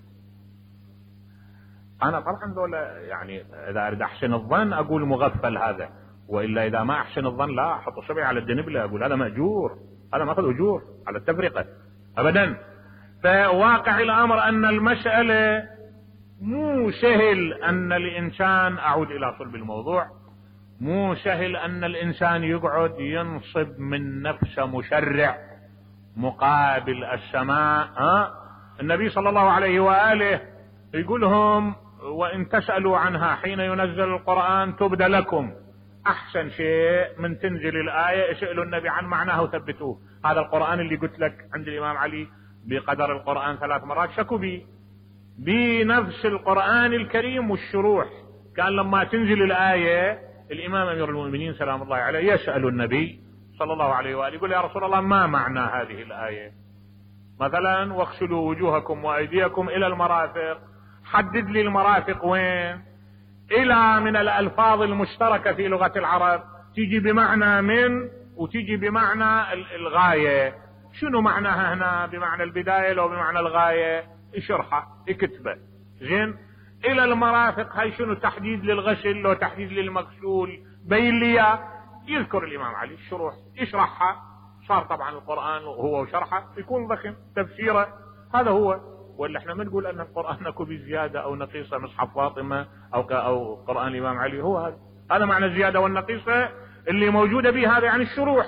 انا طبعا ذولا يعني اذا اريد احسن الظن اقول مغفل هذا، والا اذا ما احسن الظن لا احط صبعي على الدنبله اقول هذا ماجور، هذا ما اخذ اجور على التفرقه ابدا. فواقع الامر ان المساله مو سهل ان الانسان، اعود الى صلب الموضوع، مو سهل ان الانسان يقعد ينصب من نفسه مشرع مقابل السماء. ها النبي صلى الله عليه واله يقولهم وان تسالوا عنها حين ينزل القران تبدى لكم. احسن شيء من تنزل الايه اسالوا النبي عن معناه وثبتوه. هذا القران اللي قلت لك عند الامام علي بقدر القران ثلاث مرات شكوا بي بنفس القران الكريم والشروح. كان لما تنزل الايه الامام امير المؤمنين سلام الله عليه يسال النبي صلى الله عليه واله يقول يا رسول الله ما معنى هذه الايه؟ مثلا واغسلوا وجوهكم وايديكم الى المرافق، حدد لي المرافق وين. الى من الالفاظ المشتركه في لغه العرب تيجي بمعنى من وتيجي بمعنى الغايه. شنو معناها هنا؟ بمعنى البدايه لو بمعنى الغايه اشرحه اكتبه. زين، الى المرافق هاي شنو؟ تحديد للغسل لو تحديد للمغسول. بين لي يذكر الامام علي الشروح يشرحها. صار طبعا القران هو وشرحه يكون ضخم تفسيره. هذا هو. ولا احنا ما نقول ان القران اكو بزياده او نقيصه مصحف فاطمه او او قران الامام علي. هو هذا هذا معنى الزياده والنقيصه اللي موجوده به، هذا يعني الشروح.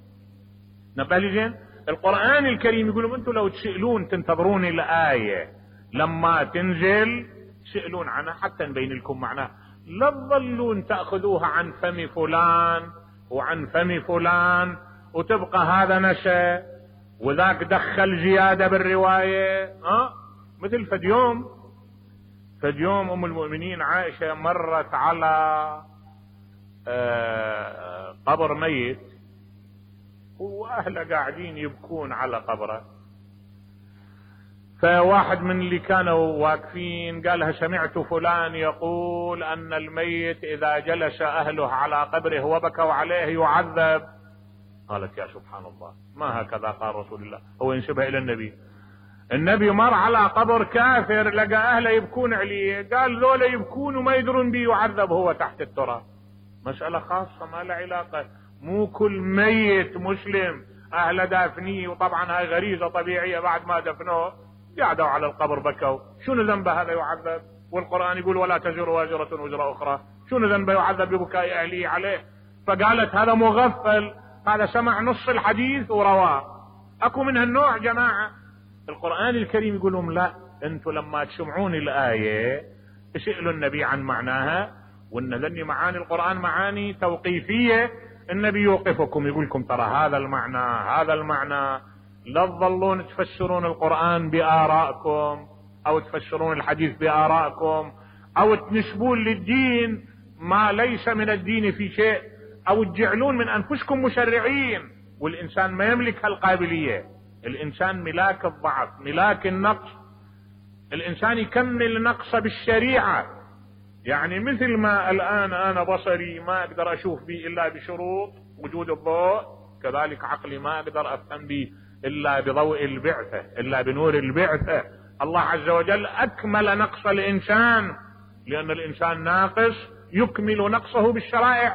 نبه لي زين. القران الكريم يقولون انتم لو تسالون تنتظرون الايه لما تنزل تسالون عنها حتى نبين لكم معناه، لا تظلون تاخذوها عن فم فلان وعن فم فلان وتبقى هذا نشا وذاك دخل زياده بالروايه. ها مثل فد يوم فد يوم ام المؤمنين عائشه مرت على قبر ميت واهله قاعدين يبكون على قبره، فواحد من اللي كانوا واقفين قال لها سمعت فلان يقول ان الميت اذا جلس اهله على قبره وبكوا عليه يعذب. قالت يا سبحان الله ما هكذا قال رسول الله. هو ينسبها الى النبي. النبي مر على قبر كافر لقى اهله يبكون عليه، قال ذولا يبكون وما يدرون بي يعذب هو تحت التراب. مسألة خاصة ما لها علاقة. مو كل ميت مسلم اهله دافنيه، وطبعا هاي غريزة طبيعية بعد ما دفنوه قعدوا على القبر بكوا. شنو ذنبه هذا يعذب؟ والقرآن يقول ولا تزر وازرة وزر اخرى. شنو ذنبه يعذب ببكاء اهله عليه؟ فقالت هذا مغفل، هذا سمع نص الحديث ورواه. اكو من هالنوع جماعة. القرآن الكريم يقول لهم لا، انتوا لما تسمعون الآية اسألوا النبي عن معناها، وان لاني معاني القرآن معاني توقيفية النبي يوقفكم يقول لكم ترى هذا المعنى هذا المعنى، لا تظلون تفسرون القرآن بآرائكم أو تفسرون الحديث بآرائكم أو تنسبون للدين ما ليس من الدين في شيء، أو تجعلون من أنفسكم مشرعين. والإنسان ما يملك هالقابلية، الإنسان ملاك الضعف ملاك النقص، الإنسان يكمل نقصه بالشريعة. يعني مثل ما الآن أنا بصري ما أقدر أشوف به إلا بشروط وجود الضوء، كذلك عقلي ما أقدر أفهم به إلا بضوء البعثة إلا بنور البعثة. الله عز وجل أكمل نقص الإنسان، لأن الإنسان ناقص يكمل نقصه بالشرائع.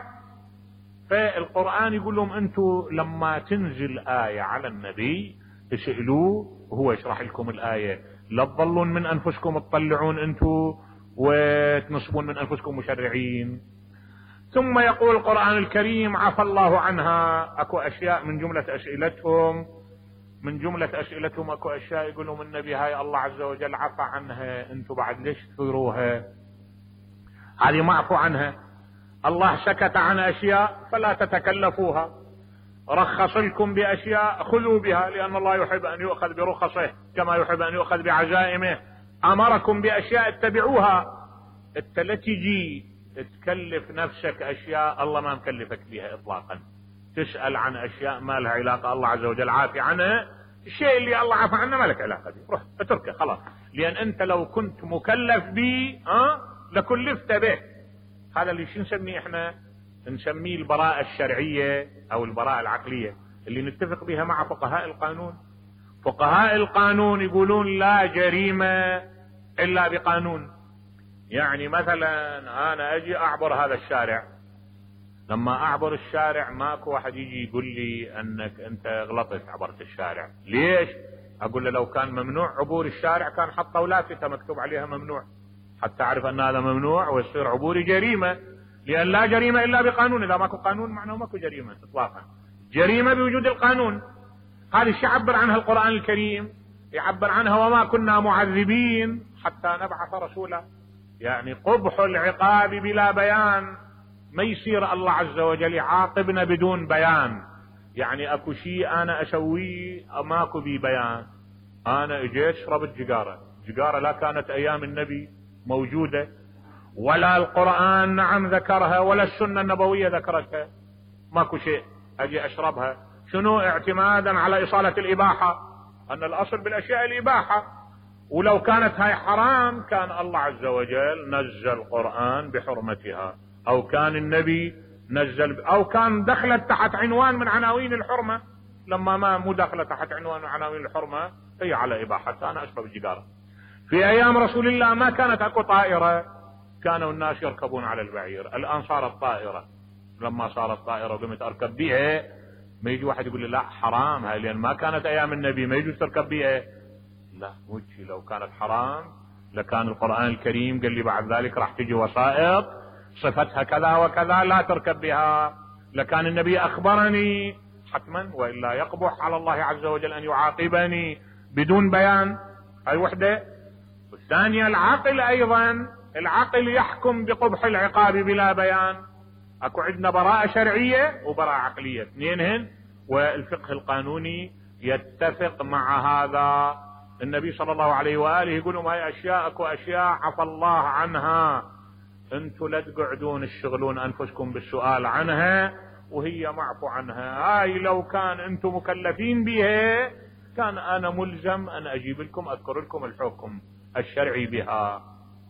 فالقرآن يقول لهم أنتم لما تنزل آية على النبي تسألوه وهو يشرح لكم الآية، لا تظلون من أنفسكم تطلعون أنتم وتنصبون من أنفسكم مشرعين. ثم يقول القرآن الكريم عفى الله عنها. أكو أشياء من جملة أسئلتهم من جملة أسئلتهم أكو أشياء يقولون النبي هاي الله عز وجل عفى عنها، أنتم بعد ليش تثيروها؟ هذه معفو عنها. الله سكت عن أشياء فلا تتكلفوها، رخص لكم بأشياء خذوا بها، لأن الله يحب أن يؤخذ برخصه كما يحب أن يؤخذ بعزائمه. أمركم بأشياء اتبعوها. انت لا تجي تكلف نفسك أشياء الله ما مكلفك بها إطلاقا، تسأل عن أشياء ما لها علاقة الله عز وجل عافي عنها. الشيء اللي الله عافى عنه ما لك علاقة به، روح اتركه خلاص، لأن أنت لو كنت مكلف به أه لكلفت به. هذا اللي شو نسميه احنا؟ نسميه البراءة الشرعية أو البراءة العقلية اللي نتفق بها مع فقهاء القانون. فقهاء القانون يقولون لا جريمة إلا بقانون. يعني مثلا أنا أجي أعبر هذا الشارع، لما أعبر الشارع ماكو واحد يجي يقول لي أنك أنت غلطت عبرت الشارع. ليش؟ أقول له لو كان ممنوع عبور الشارع كان حطوا لافتة مكتوب عليها ممنوع حتى أعرف أن هذا ممنوع ويصير عبوري جريمة، لأن لا جريمة إلا بقانون. إذا ماكو قانون معناه ماكو جريمة إطلاقا، جريمة بوجود القانون. هذا الشيء يعبر عنها القرآن الكريم، يعبر عنها وما كنا معذبين حتى نبعث رسولا. يعني قبح العقاب بلا بيان، ما يصير الله عز وجل يعاقبنا بدون بيان. يعني اكو شيء انا اسويه ماكو بي بيان. انا اجيت شربت جقارة، جقارة لا كانت ايام النبي موجودة ولا القرآن نعم ذكرها ولا السنة النبوية ذكرتها، ماكو شيء اجي اشربها. شنو؟ اعتمادا على اصالة الاباحة، ان الاصل بالاشياء الاباحة، ولو كانت هاي حرام كان الله عز وجل نزل القرآن بحرمتها، او كان النبي نزل، او كان دخلت تحت عنوان من عناوين الحرمة. لما ما مو داخله تحت عنوان من عناوين الحرمة هي على اباحتها. انا اشرب الجقارة. في ايام رسول الله ما كانت اكو طائرة، كانوا الناس يركبون على البعير. الان صارت طائرة، لما صارت طائرة وقمت اركب بيها ما يجي واحد يقول لي لا حرام هاي لان ما كانت ايام النبي ما يجوز تركب بيها. لا وجهي لو كانت حرام لكان القرآن الكريم قال لي بعد ذلك راح تجي وسائط صفتها كذا وكذا لا تركب بها، لكان النبي اخبرني حتما، والا يقبح على الله عز وجل ان يعاقبني بدون بيان. هاي وحدة. والثانية العقل ايضا، العقل يحكم بقبح العقاب بلا بيان. اكو عندنا براءة شرعية وبراءة عقلية اثنينهن، والفقه القانوني يتفق مع هذا. النبي صلى الله عليه وآله يقولون هاي اشياء اكو اشياء عفى الله عنها، انتوا لا تقعدون تشغلون انفسكم بالسؤال عنها وهي معفو عنها. هاي لو كان انتم مكلفين بها كان انا ملزم ان اجيب لكم اذكر لكم الحكم الشرعي بها.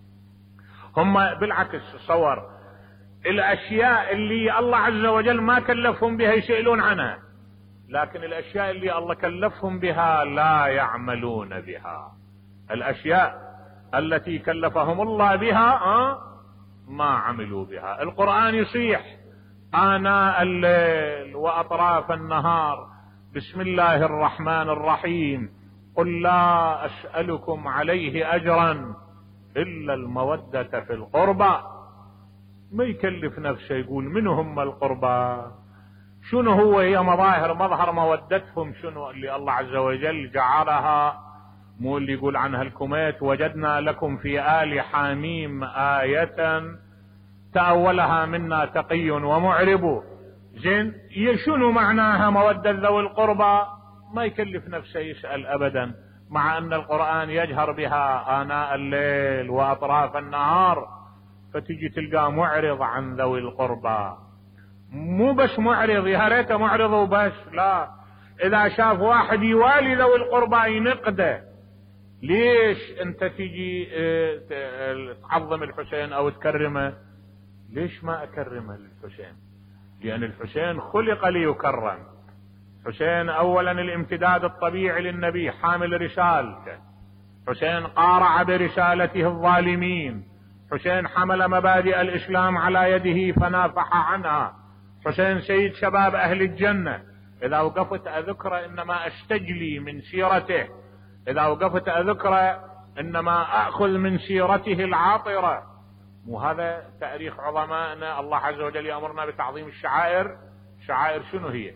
هم بالعكس صور الاشياء اللي الله عز وجل ما كلفهم بها يسألون عنها، لكن الاشياء اللي الله كلفهم بها لا يعملون بها. الاشياء التي كلفهم الله بها أه ما عملوا بها. القرآن يصيح آناء الليل وأطراف النهار بسم الله الرحمن الرحيم قل لا أسألكم عليه أجرا إلا المودة في القربى. ما يكلف نفسه يقول من هم القربى، شنو هو هي مظاهر مظهر مودتهم، شنو اللي الله عز وجل جعلها. مو اللي يقول عنها الكوميت وجدنا لكم في آل حميم آية تأولها منا تقي ومعرب زين، شنو معناها مودة ذوي القربى؟ ما يكلف نفسه يسأل أبدا، مع أن القرآن يجهر بها آناء الليل وأطراف النهار، فتجي تلقاه معرض عن ذوي القربى. مو بس معرض، يا ريته معرض وبس، لا، إذا شاف واحد يوالي ذوي القربى ينقده. ليش أنت تجي تعظم الحسين أو تكرمه؟ ليش ما أكرمه للحسين؟ لأن الحسين خلق ليكرم. حسين أولا الامتداد الطبيعي للنبي، حامل رسالته. حسين قارع برسالته الظالمين. حسين حمل مبادئ الإسلام على يده فنافح عنها. حسين سيد شباب أهل الجنة. إذا وقفت أذكر إنما أستجلي من سيرته، إذا وقفت أذكر إنما أخذ من سيرته العاطرة. وهذا تاريخ عظمائنا. الله عز وجل يأمرنا بتعظيم الشعائر. شعائر شنو هي؟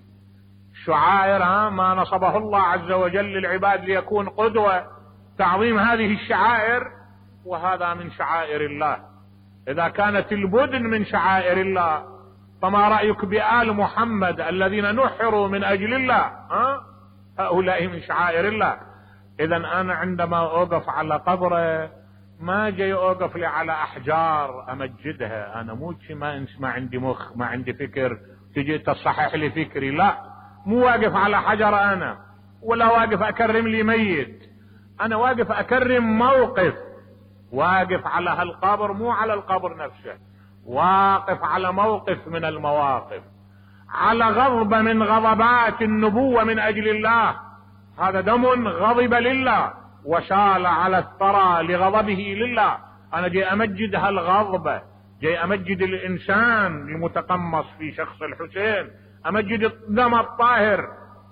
شعائر ما نصبه الله عز وجل للعباد ليكون قدوة. تعظيم هذه الشعائر، وهذا من شعائر الله. إذا كانت البدن من شعائر الله، فما رأيك بآل محمد الذين نحروا من أجل الله؟ ها؟ هؤلاء من شعائر الله. إذا أنا عندما أوقف على قبره ما جاي أوقف لي على أحجار أمجدها. أنا مو ما ما عندي مخ، ما عندي فكر تجي تصحح لي فكري. لا، مو واقف على حجر أنا، ولا واقف أكرم لي ميت. أنا واقف أكرم موقف، واقف على هالقبر، مو على القبر نفسه، واقف على موقف من المواقف، على غضبة من غضبات النبوة من أجل الله. هذا دم غضب لله وشال على الثرى لغضبه لله. أنا جاي أمجد هالغضبة، جاي أمجد الإنسان المتقمص في شخص الحسين، أمجد الدم الطاهر.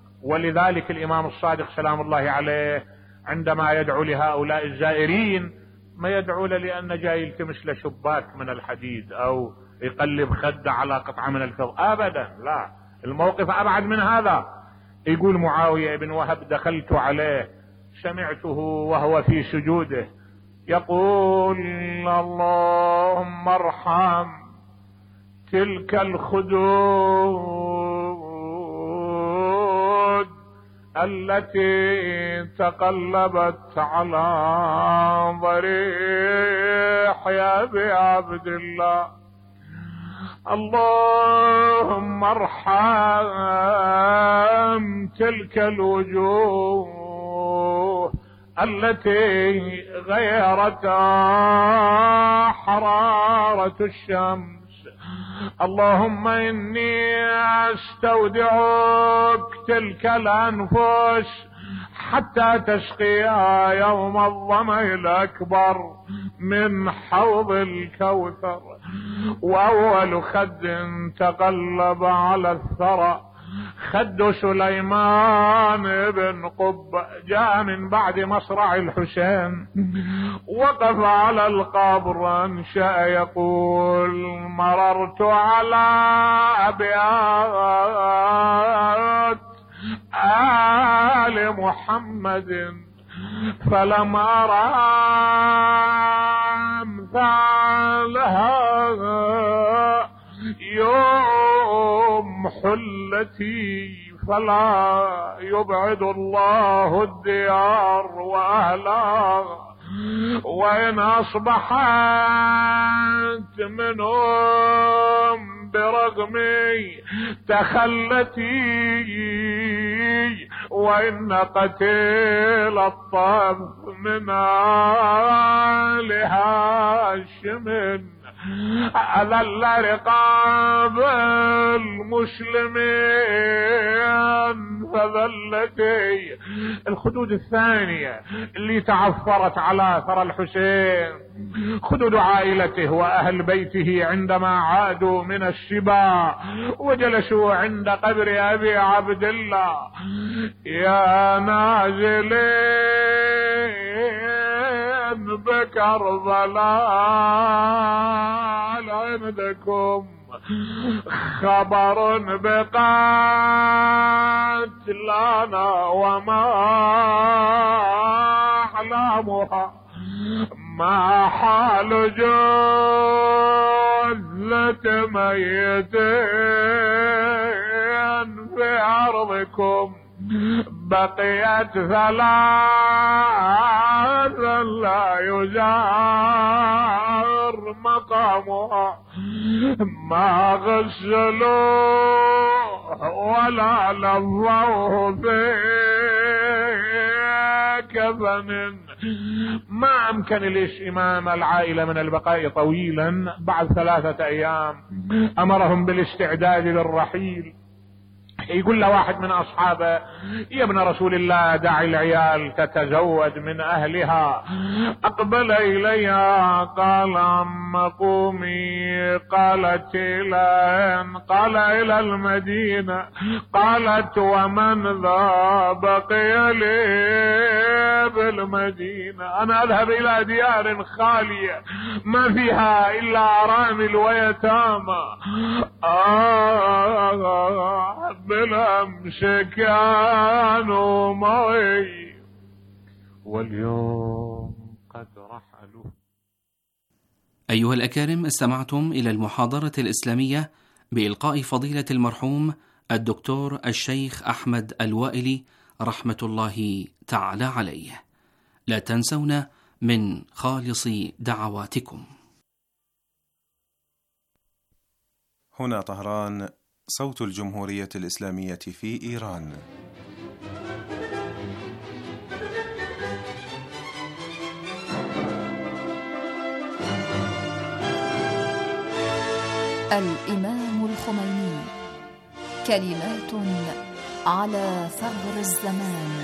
ولذلك الإمام الصادق سلام الله عليه عندما يدعو لهؤلاء الزائرين ما يدعو له لأن جاي يلتمس له شباك من الحديد أو يقلب خده على قطعة من الفضة، أبدا، لا، الموقف أبعد من هذا. يقول معاوية بن وهب دخلت عليه سمعته وهو في سجوده يقول: اللهم ارحم تلك الخدود التي تقلبت على ضريح يا أبي عبد الله. اللهم ارحم تلك الوجوه التي غيرت حرارة الشمس. اللهم إني أستودعك تلك الأنفس حتى تسقيها يوم الظمأ الأكبر من حوض الكوثر. وأول خد تقلب على الثرى خد سليمان بن قب، جاء من بعد مصرع الحسين، وقف على القبر انشأ يقول: مررت على أبيات آل محمد فلم أرى أمثالها يوم حلتي فلا يبعد الله الديار وأهلها، وإن أصبحت منهم برغمي تخلتي، وإن قتيل الطف من آلها الشمن أذل رقاب المسلمين فذلتي. الخدود الثانية اللي تعفرت على ثرى الحسين خدود عائلته وأهل بيته عندما عادوا من السبا وجلسوا عند قبر أبي عبد الله: يا نازلين بكربلاء عندكم خبر بقتلنا وما أعلامها، ما حال جثة ميتين في أرضكم بقيت ثلاثا لا يجار مقامها ما غسلوه ولا لظوه في كفن. ما أمكن الإمام العائلة من البقاء طويلا. بعد ثلاثة أيام أمرهم بالاستعداد للرحيل. يقول له واحد من أصحابه: يا ابن رسول الله دع العيال تتزود من أهلها، أقبل إليها. قال: أما قومي. قالت: إلى؟ قال: إلى المدينة. قالت: ومن ذا بقي لي بالمدينة؟ أنا أذهب إلى ديار خالية ما فيها إلا أرامل ويتامى. آه بالأمس كانوا معي واليوم قد رحلوا. أيها الأكارم، استمعتم إلى المحاضرة الإسلامية بإلقاء فضيلة المرحوم الدكتور الشيخ أحمد الوائلي رحمة الله تعالى عليه. لا تنسونا من خالص دعواتكم. هنا طهران، صوت الجمهورية الإسلامية في إيران. الإمام الخميني، كلمات على ثغر الزمان.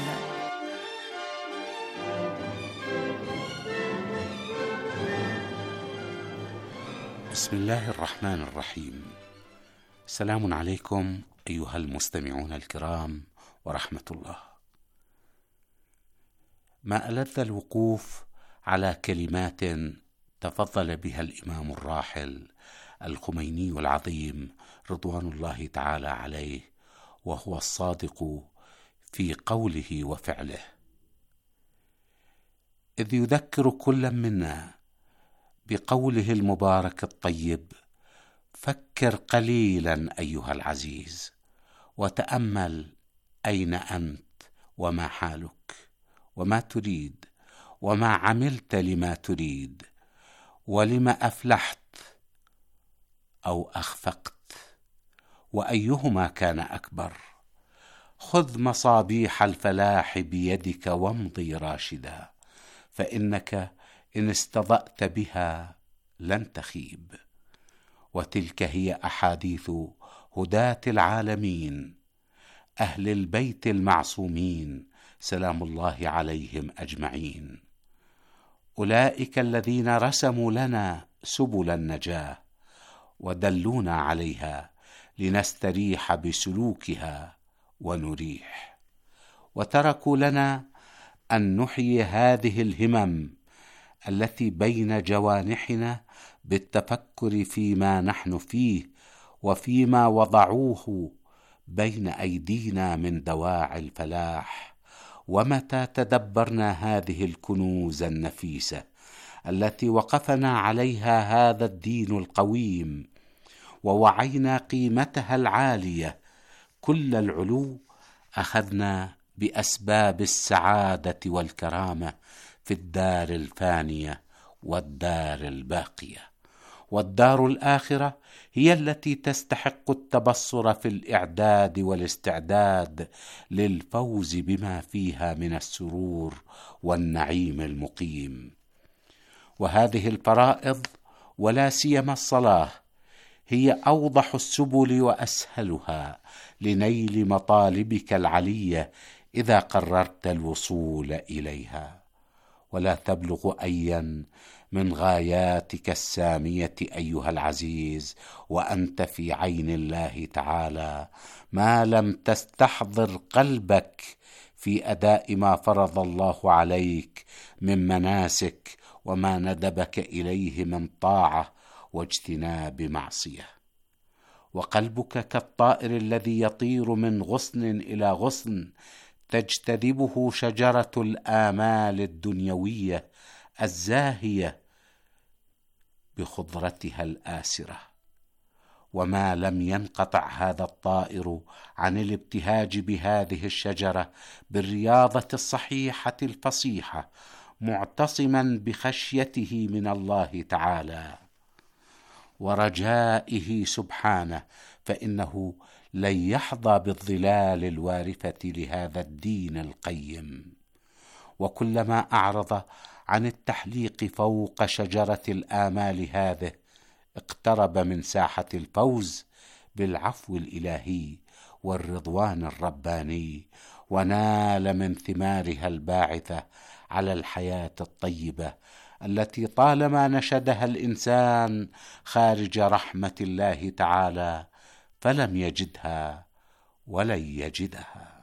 بسم الله الرحمن الرحيم. السلام عليكم أيها المستمعون الكرام ورحمة الله. ما ألذ الوقوف على كلمات تفضل بها الإمام الراحل الخميني العظيم رضوان الله تعالى عليه، وهو الصادق في قوله وفعله، إذ يذكر كل منا بقوله المبارك الطيب: فكر قليلا أيها العزيز وتأمل أين أنت وما حالك وما تريد وما عملت لما تريد ولما أفلحت أو أخفقت، وأيهما كان أكبر. خذ مصابيح الفلاح بيدك وامضي راشدا، فإنك إن استضأت بها لن تخيب. وتلك هي أحاديث هداة العالمين أهل البيت المعصومين سلام الله عليهم أجمعين. أولئك الذين رسموا لنا سبل النجاة ودلونا عليها لنستريح بسلوكها ونريح، وتركوا لنا أن نحيي هذه الهمم التي بين جوانحنا بالتفكر فيما نحن فيه وفيما وضعوه بين أيدينا من دواعي الفلاح. ومتى تدبرنا هذه الكنوز النفيسة التي وقفنا عليها هذا الدين القويم ووعينا قيمتها العالية كل العلو، أخذنا بأسباب السعادة والكرامة في الدار الفانية والدار الباقية. والدار الآخرة هي التي تستحق التبصر في الإعداد والاستعداد للفوز بما فيها من السرور والنعيم المقيم. وهذه الفرائض ولا سيما الصلاة هي أوضح السبل وأسهلها لنيل مطالبك العلية إذا قررت الوصول إليها. ولا تبلغ أيا من غاياتك السامية أيها العزيز وأنت في عين الله تعالى ما لم تستحضر قلبك في أداء ما فرض الله عليك من مناسك وما ندبك إليه من طاعة واجتناب معصية. وقلبك كالطائر الذي يطير من غصن إلى غصن تجتذبه شجرة الآمال الدنيوية الزاهية بخضرتها الآسرة. وما لم ينقطع هذا الطائر عن الابتهاج بهذه الشجرة بالرياضة الصحيحة الفصيحة، معتصما بخشيته من الله تعالى ورجائه سبحانه، فإنه لن يحظى بالظلال الوارفة لهذا الدين القيم. وكلما أعرض عن التحليق فوق شجرة الآمال هذه اقترب من ساحة الفوز بالعفو الإلهي والرضوان الرباني، ونال من ثمارها الباعثة على الحياة الطيبة التي طالما نشدها الإنسان خارج رحمة الله تعالى فلم يجدها ولن يجدها.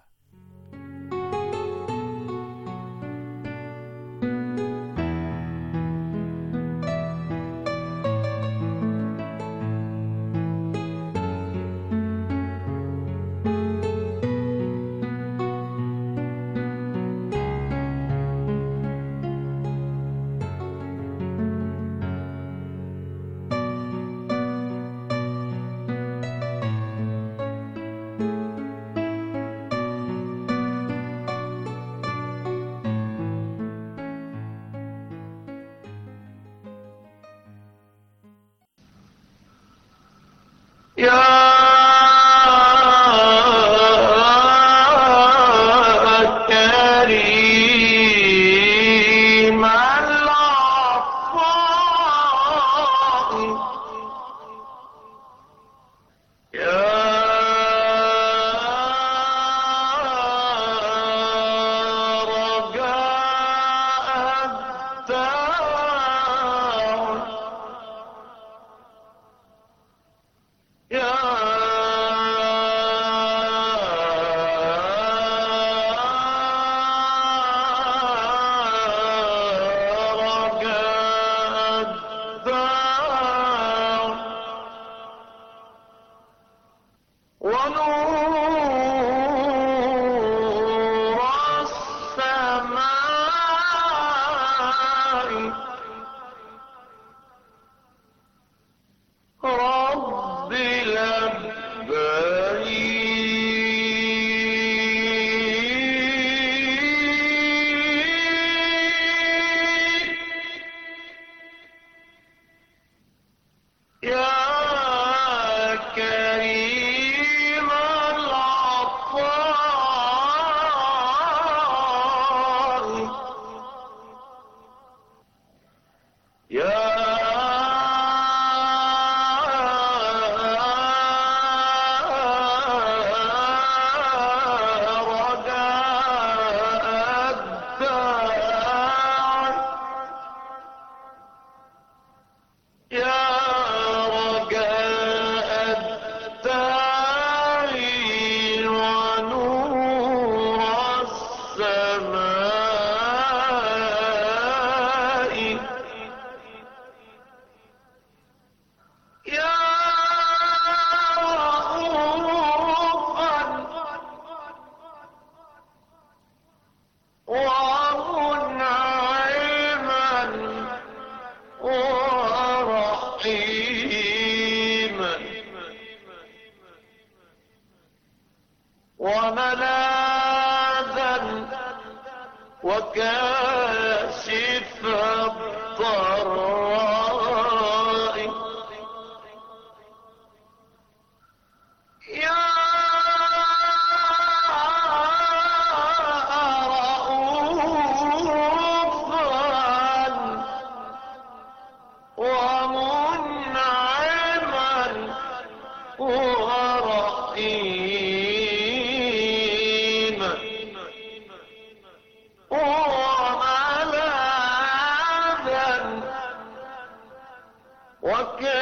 وكان